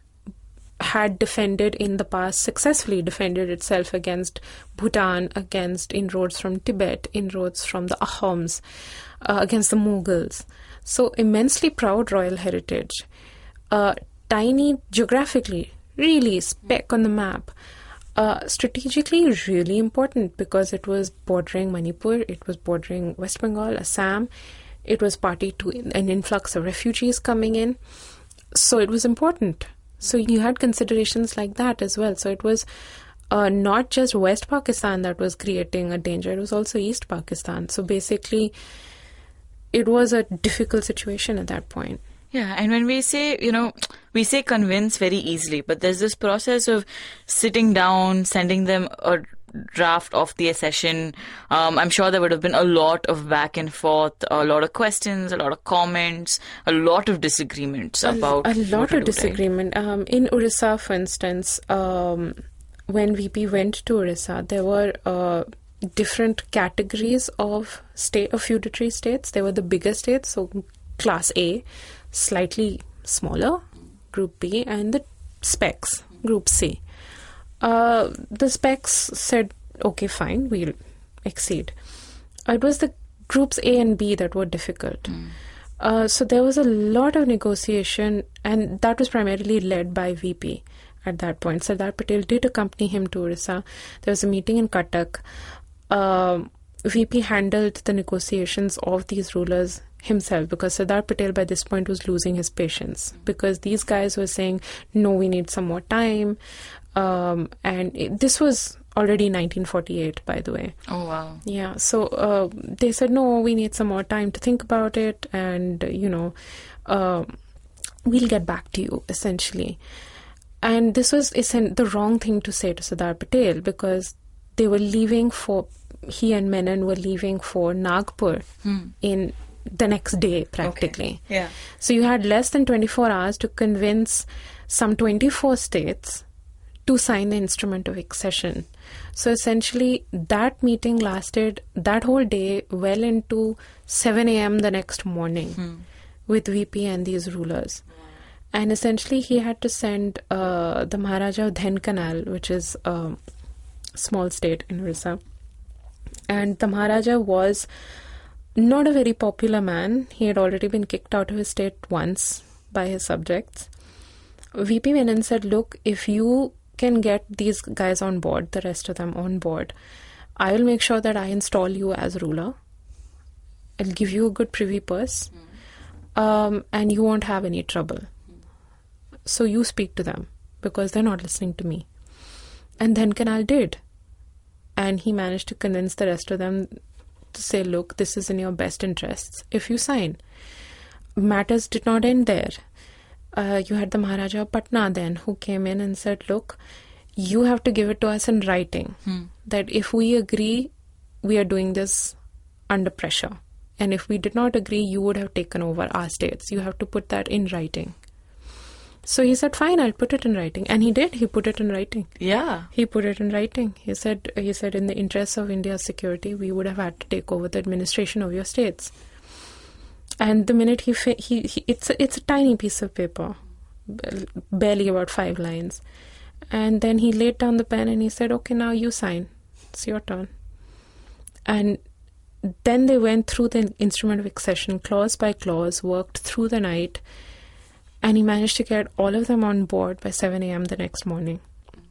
Had defended in the past, successfully defended itself against Bhutan, against inroads from Tibet, inroads from the Ahoms, uh, against the Mughals. So immensely proud royal heritage. Uh, tiny geographically, really speck on the map. Uh, strategically really important because it was bordering Manipur, it was bordering West Bengal, Assam, it was party to an influx of refugees coming in. So it was important. So you had considerations like that as well. So it was uh, not just West Pakistan that was creating a danger, it was also East Pakistan. So basically, it was a difficult situation at that point.
Yeah, and when we say, you know, we say convince very easily, but there's this process of sitting down, sending them a draft of the accession. Um, I'm sure there would have been a lot of back and forth, a lot of questions, a lot of comments, a lot of disagreements
a,
about
a lot of
do,
disagreement.
Right?
Um, in Orissa, for instance, um, when V P went to Orissa, there were uh, different categories of state of feudatory states. There were the bigger states, so Class A, slightly smaller, Group B, and the specs, Group C. Uh, the specs said, okay, fine, we'll accede. Uh, it was the Groups A and B that were difficult. Mm. Uh, so there was a lot of negotiation, and that was primarily led by V P at that point. Sardar Patel did accompany him to Orissa. There was a meeting in Cuttack. Uh, V P handled the negotiations of these rulers himself, because Sardar Patel by this point was losing his patience, because these guys were saying, no, we need some more time. Um, and it, this was already nineteen forty-eight, by the way.
Oh, wow.
Yeah. So uh, they said, no, we need some more time to think about it. And, you know, uh, we'll get back to you, essentially. And this was the wrong thing to say to Sardar Patel, because they were leaving for, he and Menon were leaving for Nagpur hmm. in the next day, practically.
Okay. Yeah.
So you had less than twenty-four hours to convince some twenty-four states to sign the instrument of accession. So essentially, that meeting lasted that whole day well into seven a.m. the next morning hmm. with V P and these rulers. Wow. And essentially, he had to send uh, the Maharaja of Dhenkanal, which is a small state in Orissa. And the Maharaja was not a very popular man. He had already been kicked out of his state once by his subjects. V P Menon said, look, if you can get these guys on board, the rest of them on board, I will make sure that I install you as ruler. I'll give you a good privy purse, mm. um, and you won't have any trouble. Mm. So you speak to them, because they're not listening to me. And Dhenkanal did. And he managed to convince the rest of them to say, look, this is in your best interests if you sign. Matters did not end there. Uh, you had the Maharaja of Patna then, who came in and said, look, you have to give it to us in writing, hmm. that if we agree, we are doing this under pressure. And if we did not agree, you would have taken over our states. You have to put that in writing. So he said, fine, I'll put it in writing. And he did. He put it in writing.
Yeah.
He put it in writing. He said, he said, in the interests of India's security, we would have had to take over the administration of your states. And the minute he, fi- he, he it's a, it's a tiny piece of paper, barely about five lines. And then he laid down the pen and he said, okay, now you sign. It's your turn. And then they went through the instrument of accession clause by clause, worked through the night, and he managed to get all of them on board by seven a.m. the next morning.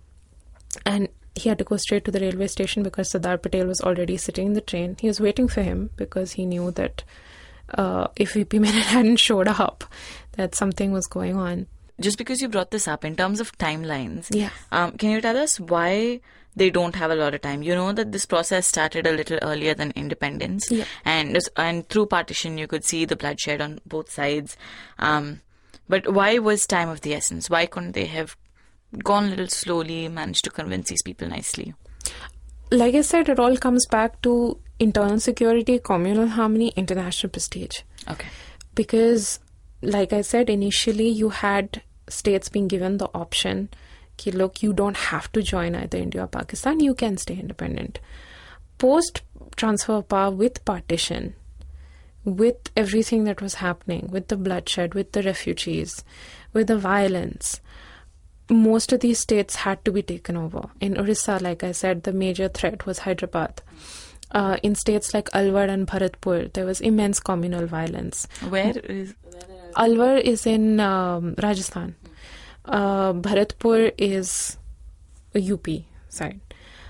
And he had to go straight to the railway station because Sardar Patel was already sitting in the train. He was waiting for him because he knew that uh, if V P Menon hadn't showed up, that something was going on.
Just because you brought this up, in terms of timelines,
yeah.
um, can you tell us why they don't have a lot of time? You know that this process started a little earlier than independence.
Yeah.
And and through partition, you could see the bloodshed on both sides. Um, but why was time of the essence? Why couldn't they have gone a little slowly, managed to convince these people nicely?
Like I said, it all comes back to internal security, communal harmony, international prestige.
Okay.
Because, like I said, initially you had states being given the option, okay, look, you don't have to join either India or Pakistan, you can stay independent. Post transfer of power with partition, with everything that was happening, with the bloodshed, with the refugees, with the violence, most of these states had to be taken over. In Orissa, like I said, the major threat was Hyderabad. Uh, in states like Alwar and Bharatpur, there was immense communal violence.
Where is...
Alwar is in um, Rajasthan. Uh, Bharatpur is a U P side.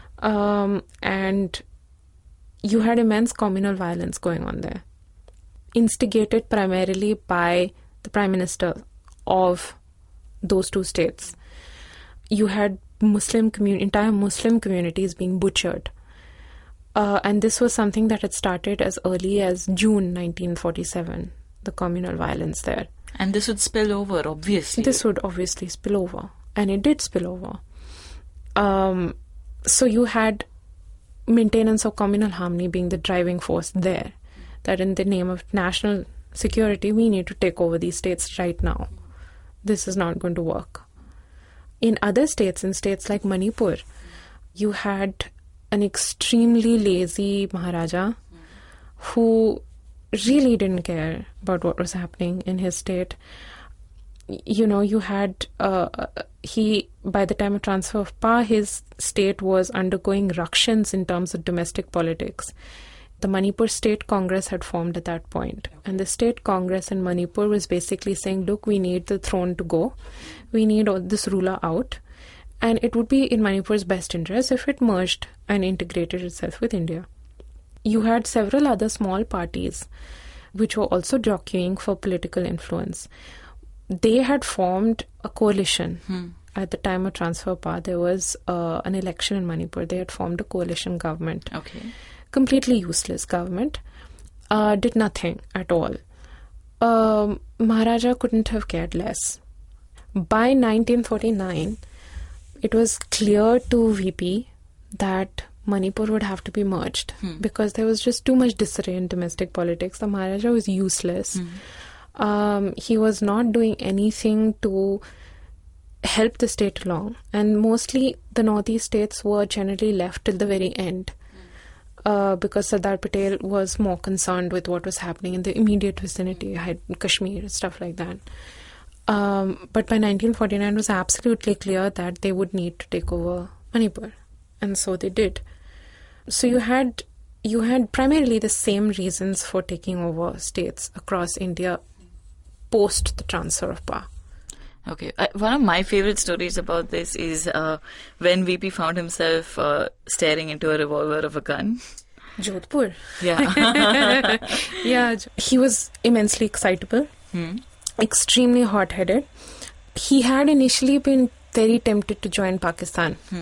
Um, and you had immense communal violence going on there, instigated primarily by the Prime Minister of those two states. You had Muslim commun- entire Muslim communities being butchered. Uh, and this was something that had started as early as June nineteen forty-seven, the communal violence there.
And this would spill over, obviously.
This would obviously spill over. And it did spill over. Um, so you had maintenance of communal harmony being the driving force there. That in the name of national security, we need to take over these states right now. This is not going to work. In other states, in states like Manipur, you had an extremely lazy Maharaja who really didn't care about what was happening in his state. You know, you had, uh, he, by the time of transfer of power, his state was undergoing ructions in terms of domestic politics. The Manipur State Congress had formed at that point. And the State Congress in Manipur was basically saying, look, we need the throne to go. We need this ruler out. And it would be in Manipur's best interest if it merged and integrated itself with India. You had several other small parties which were also jockeying for political influence. They had formed a coalition. Hmm. At the time of transfer of power, there was uh, an election in Manipur. They had formed a coalition government.
Okay.
Completely useless government. Uh, did nothing at all. Um, Maharaja couldn't have cared less. By nineteen forty-nine, it was clear to V P that Manipur would have to be merged hmm. because there was just too much disarray in domestic politics. The Maharaja was useless. Hmm. Um, he was not doing anything to help the state along. And mostly the northeast states were generally left till the very end hmm. uh, because Sardar Patel was more concerned with what was happening in the immediate vicinity, hmm. Kashmir, stuff like that. Um, but by nineteen forty-nine, it was absolutely clear that they would need to take over Manipur. And so they did. So you had you had primarily the same reasons for taking over states across India post the transfer of power.
Okay. Uh, one of my favorite stories about this is uh, when V P found himself uh, staring into a revolver of a gun.
Jodhpur.
Yeah.
Yeah. He was immensely excitable, hmm. extremely hot-headed. He had initially been very tempted to join Pakistan. Hmm.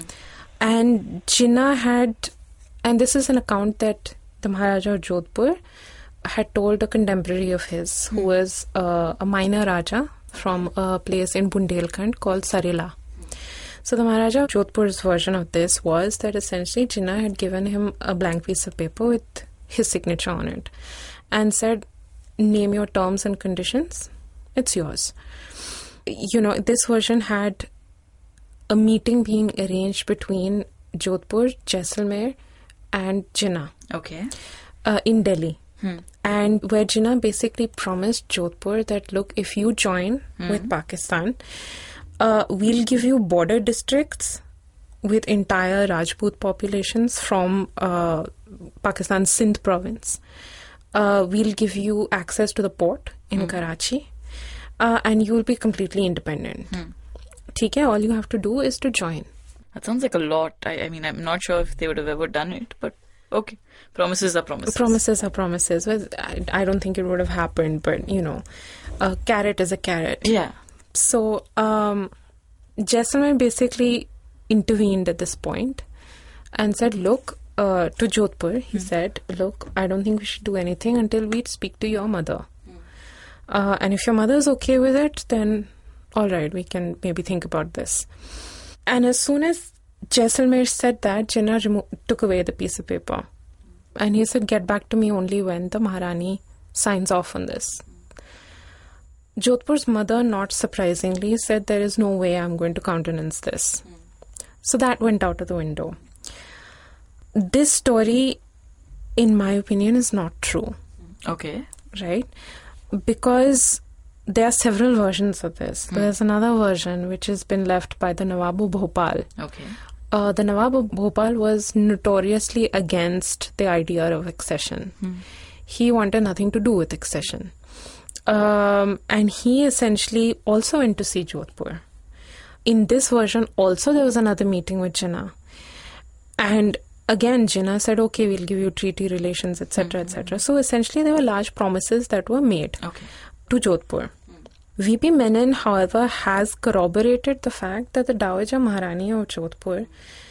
And Jinnah had, and this is an account that the Maharaja of Jodhpur had told a contemporary of his, who mm. was uh, a minor Raja from a place in Bundelkhand called Sarela. So the Maharaja of Jodhpur's version of this was that essentially Jinnah had given him a blank piece of paper with his signature on it, and said, name your terms and conditions, it's yours. You know, this version had a meeting being arranged between Jodhpur, Jaisalmer and Jinnah.
Okay.
Uh, in Delhi.
Hmm.
And where Jinnah basically promised Jodhpur that, look, if you join
hmm.
with Pakistan, uh, we'll give you border districts with entire Rajput populations from uh, Pakistan's Sindh province. Uh, we'll give you access to the port in hmm. Karachi, uh, and you'll be completely independent.
Hmm.
Okay, all you have to do is to join.
That sounds like a lot. I, I mean, I'm not sure if they would have ever done it, but okay. Promises are promises.
Promises are promises. Well, I, I don't think it would have happened, but, you know, a carrot is a carrot.
Yeah.
So, um, Jaisalmer basically intervened at this point and said, look, uh, to Jodhpur, he mm. said, look, I don't think we should do anything until we speak to your mother. Mm. Uh, and if your mother is okay with it, then all right, we can maybe think about this. And as soon as Jaisalmer said that, Jinnah remo- took away the piece of paper. And he said, get back to me only when the Maharani signs off on this. Jodhpur's mother, not surprisingly, said, there is no way I'm going to countenance this. Mm. So that went out of the window. This story, in my opinion, is not true.
Okay.
Right? Because there are several versions of this. Mm. There's another version which has been left by the Nawab of Bhopal.
Okay.
Uh, the Nawab of Bhopal was notoriously against the idea of accession. Mm. He wanted nothing to do with accession. Um, and he essentially also went to see Jodhpur. In this version, also there was another meeting with Jinnah. And again, Jinnah said, okay, we'll give you treaty relations, et cetera, mm-hmm. et cetera. So essentially there were large promises that were made
okay.
to Jodhpur. V P Menon, however, has corroborated the fact that the Dowager Maharani of Jodhpur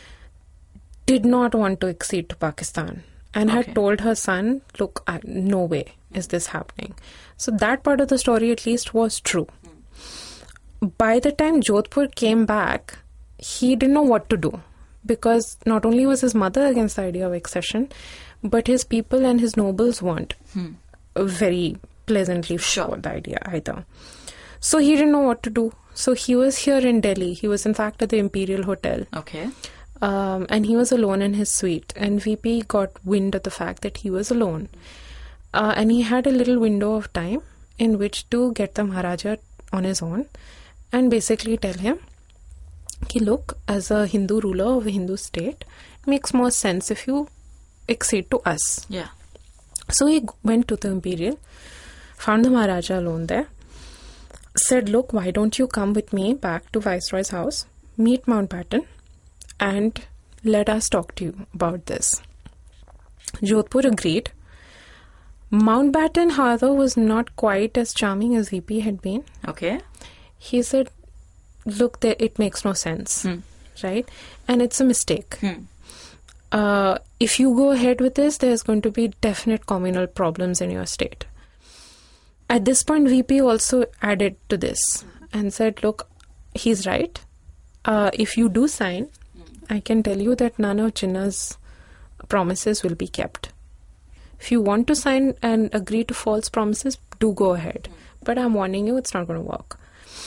did not want to accede to Pakistan and
okay.
had told her son, look, I, no way is this happening. So that part of the story at least was true. Mm. By the time Jodhpur came back, he didn't know what to do because not only was his mother against the idea of accession, but his people and his nobles weren't hmm. very pleasantly
sure.
for the idea either. So he didn't know what to do. So he was here in Delhi. He was in fact at the Imperial Hotel.
Okay.
Um, and he was alone in his suite. And V P got wind of the fact that he was alone. Uh, and he had a little window of time in which to get the Maharaja on his own and basically tell him, okay, look, as a Hindu ruler of a Hindu state, it makes more sense if you accede to us.
Yeah.
So he went to the Imperial, found the Maharaja alone there, said, look, why don't you come with me back to Viceroy's house, meet Mountbatten, and let us talk to you about this. Jodhpur agreed. Mountbatten, however, was not quite as charming as V P had been.
Okay.
He said, look, there, it makes no sense, hmm. right? And it's a mistake. Hmm. Uh, if you go ahead with this, there's going to be definite communal problems in your state. At this point, V P also added to this and said, look, he's right. Uh, if you do sign, I can tell you that none of Jinnah's promises will be kept. If you want to sign and agree to false promises, do go ahead. But I'm warning you, it's not going to work.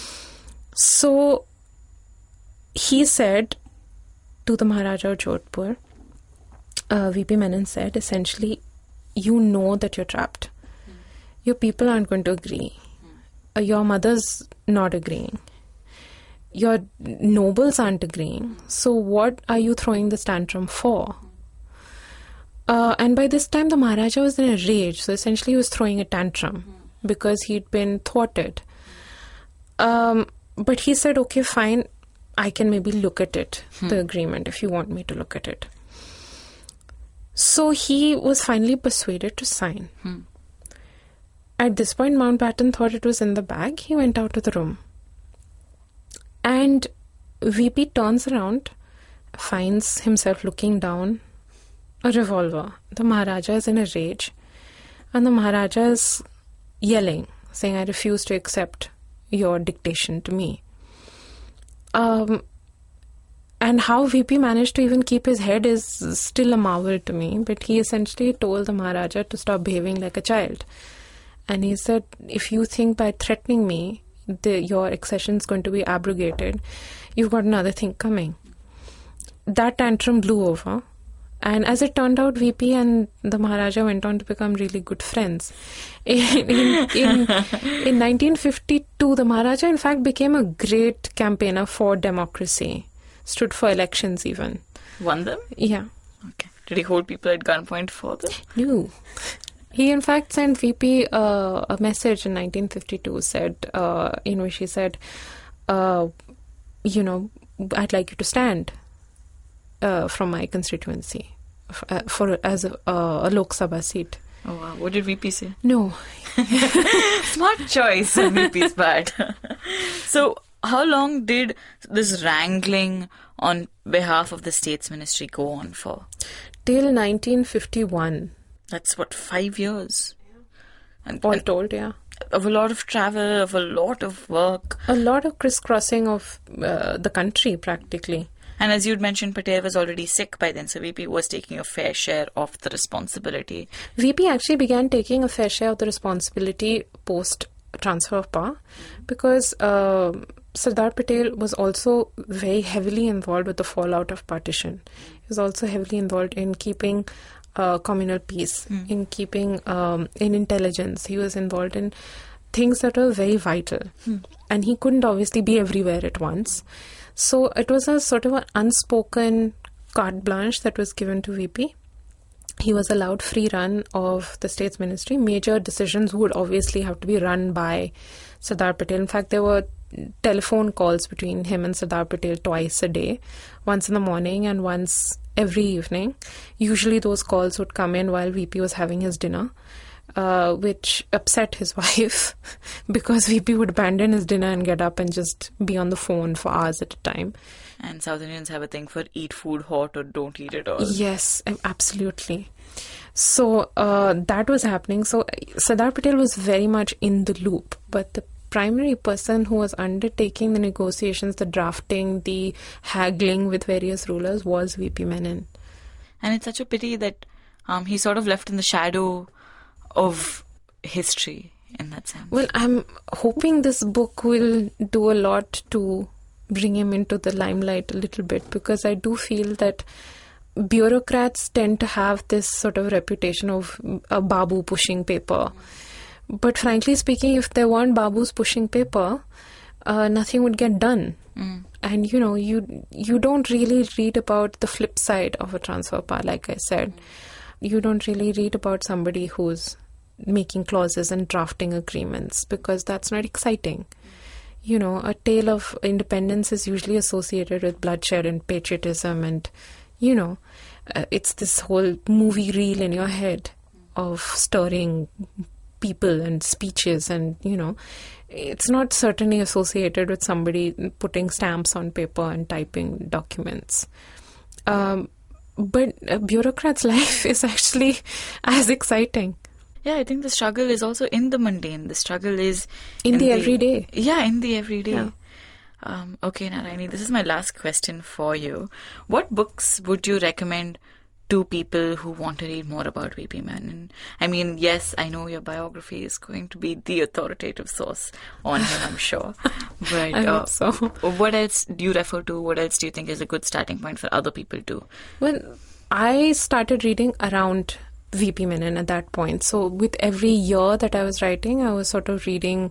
So he said to the Maharaja of Jodhpur, uh, V P Menon said, essentially, you know that you're trapped. Mm. Your people aren't going to agree. Mm. Uh, your mother's not agreeing. Your nobles aren't agreeing. Mm. So what are you throwing this tantrum for? Uh, and by this time, the Maharaja was in a rage. So essentially, he was throwing a tantrum mm. because he'd been thwarted. Um, but he said, okay, fine, I can maybe look at it, hmm. the agreement, if you want me to look at it. So he was finally persuaded to sign. Hmm. At this point, Mountbatten thought it was in the bag. He went out of the room. And V P turns around, finds himself looking down a revolver. The Maharaja is in a rage. And the Maharaja is yelling, saying, I refuse to accept your dictation to me. Um, and how V P managed to even keep his head is still a marvel to me. But he essentially told the Maharaja to stop behaving like a child. And he said, if you think by threatening me, the, your accession is going to be abrogated, you've got another thing coming. That tantrum blew over. And as it turned out, V P and the Maharaja went on to become really good friends. In, in, in, in nineteen fifty-two, the Maharaja, in fact, became a great campaigner for democracy. Stood for elections even.
Won them?
Yeah.
Okay. Did he hold people at gunpoint for them?
No. He, in fact, sent V P uh, a message in nineteen fifty-two, said, uh, in which he said, uh, you know, I'd like you to stand uh, from my constituency uh, for as a, uh, a Lok Sabha seat.
Oh, wow. What did V P say?
No.
Smart choice. V P's bad. So, how long did this wrangling on behalf of the States Ministry go on for?
Till nineteen fifty-one.
That's what, five years? And,
All
and
told, yeah.
Of a lot of travel, of a lot of work.
A lot of crisscrossing of uh, the country, practically.
And as you'd mentioned, Patel was already sick by then, so V P was taking a fair share of the responsibility.
V P actually began taking a fair share of the responsibility post-transfer of power, because uh, Sardar Patel was also very heavily involved with the fallout of partition. He was also heavily involved in keeping uh, communal peace, mm. in keeping, um, in intelligence. He was involved in things that were very vital. Mm. And he couldn't obviously be everywhere at once. So it was a sort of an unspoken carte blanche that was given to V P. He was allowed free run of the States Ministry. Major decisions would obviously have to be run by Sardar Patel. In fact, there were telephone calls between him and Sardar Patel twice a day, once in the morning and once every evening. Usually those calls would come in while V P was having his dinner, uh, which upset his wife because V P would abandon his dinner and get up and just be on the phone for hours at a time.
And South Indians have a thing for eat food hot or don't eat it all.
Yes, absolutely. So uh, that was happening. So Sardar Patel was very much in the loop, but the primary person who was undertaking the negotiations, the drafting, the haggling with various rulers was V P Menon.
And it's such a pity that um, he's sort of left in the shadow of history in that sense.
Well, I'm hoping this book will do a lot to bring him into the limelight a little bit, because I do feel that bureaucrats tend to have this sort of reputation of a babu pushing paper. But frankly speaking, if there weren't babus pushing paper, uh, nothing would get done. Mm. And, you know, you you don't really read about the flip side of a transfer power, like I said. You don't really read about somebody who's making clauses and drafting agreements, because that's not exciting. You know, a tale of independence is usually associated with bloodshed and patriotism, and, you know, uh, it's this whole movie reel in your head of stirring people and speeches, and, you know, it's not certainly associated with somebody putting stamps on paper and typing documents. Um, but a bureaucrat's life is actually as exciting.
Yeah, I think the struggle is also in the mundane. The struggle is
in, in the, the everyday.
Yeah, in the everyday.
Yeah.
Um, okay, Narayani, this is my last question for you. What books would you recommend to people who want to read more about V P Menon? I mean, yes, I know your biography is going to be the authoritative source on him, I'm sure. But
I
uh,
hope so.
What else do you refer to? What else do you think is a good starting point for other people too?
Well, I started reading around V P Menon at that point. So with every year that I was writing, I was sort of reading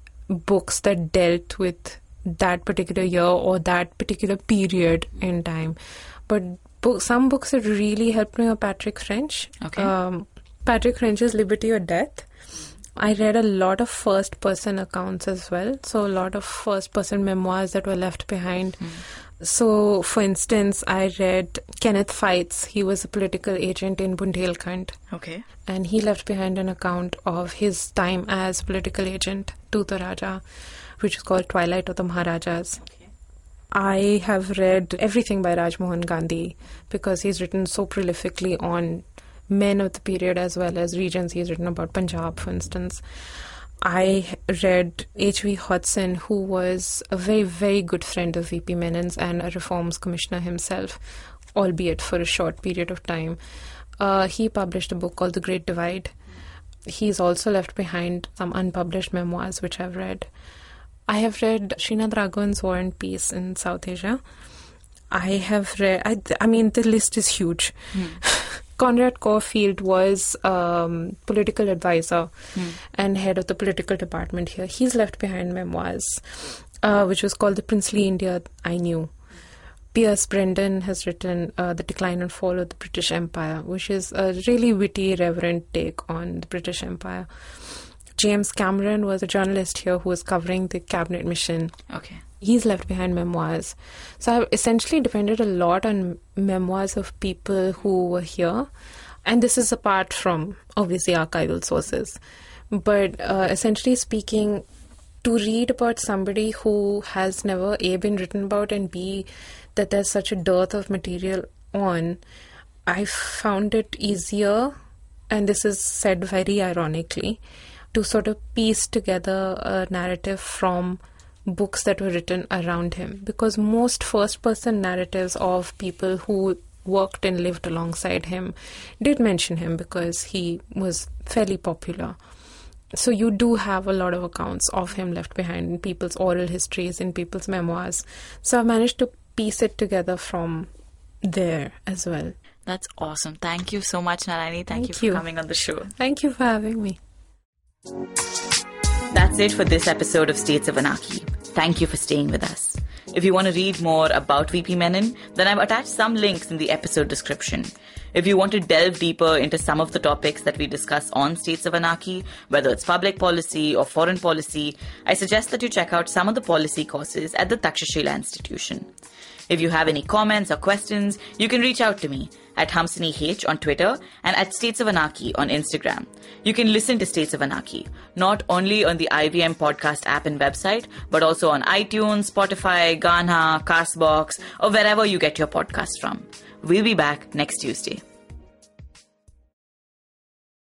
books that dealt with that particular year or that particular period in time. But book, some books that really helped me are Patrick French.
Okay.
Um, Patrick French's Liberty or Death. I read a lot of first-person accounts as well. So a lot of first-person memoirs that were left behind. Mm. So, for instance, I read Kenneth Feitz. He was a political agent in Bundelkhand.
Okay.
And he left behind an account of his time as political agent to the Raja, which is called Twilight of the Maharajas. Okay. I have read everything by Rajmohan Gandhi, because he's written so prolifically on men of the period as well as regions. He's written about Punjab, for instance. I read H V Hodgson, who was a very, very good friend of V P Menon's and a reforms commissioner himself, albeit for a short period of time. Uh, he published a book called The Great Divide. He's also left behind some unpublished memoirs, which I've read. I have read Srinath Raghavan's War and Peace in South Asia. I have read, I, I mean, the list is huge. Mm. Conrad Caulfield was um, political advisor mm. and head of the political department here. He's left behind memoirs, uh, which was called The Princely India I Knew. Pierce Brendan has written uh, The Decline and Fall of the British Empire, which is a really witty, reverent take on the British Empire. James Cameron was a journalist here who was covering the cabinet mission.
Okay.
He's left behind memoirs. So I've essentially depended a lot on memoirs of people who were here. And this is apart from, obviously, archival sources. But uh, essentially speaking, to read about somebody who has never A, been written about, and B, that there's such a dearth of material on, I found it easier, and this is said very ironically, to sort of piece together a narrative from books that were written around him. Because most first-person narratives of people who worked and lived alongside him did mention him because he was fairly popular. So you do have a lot of accounts of him left behind in people's oral histories, in people's memoirs. So I managed to piece it together from there as well.
That's awesome. Thank you so much, Nalini. Thank, Thank you for you. coming on the show.
Thank you for having me.
That's it for this episode of States of Anarchy. Thank you for staying with us. If you want to read more about V P Menon, then I've attached some links in the episode description. If you want to delve deeper into some of the topics that we discuss on States of Anarchy, whether it's public policy or foreign policy, I suggest that you check out some of the policy courses at the Takshashila Institution. If you have any comments or questions, you can reach out to me at Hamsini H on Twitter and at States of Anarchy on Instagram. You can listen to States of Anarchy, not only on the I V M podcast app and website, but also on iTunes, Spotify, Gaana, Castbox, or wherever you get your podcasts from. We'll be back next Tuesday.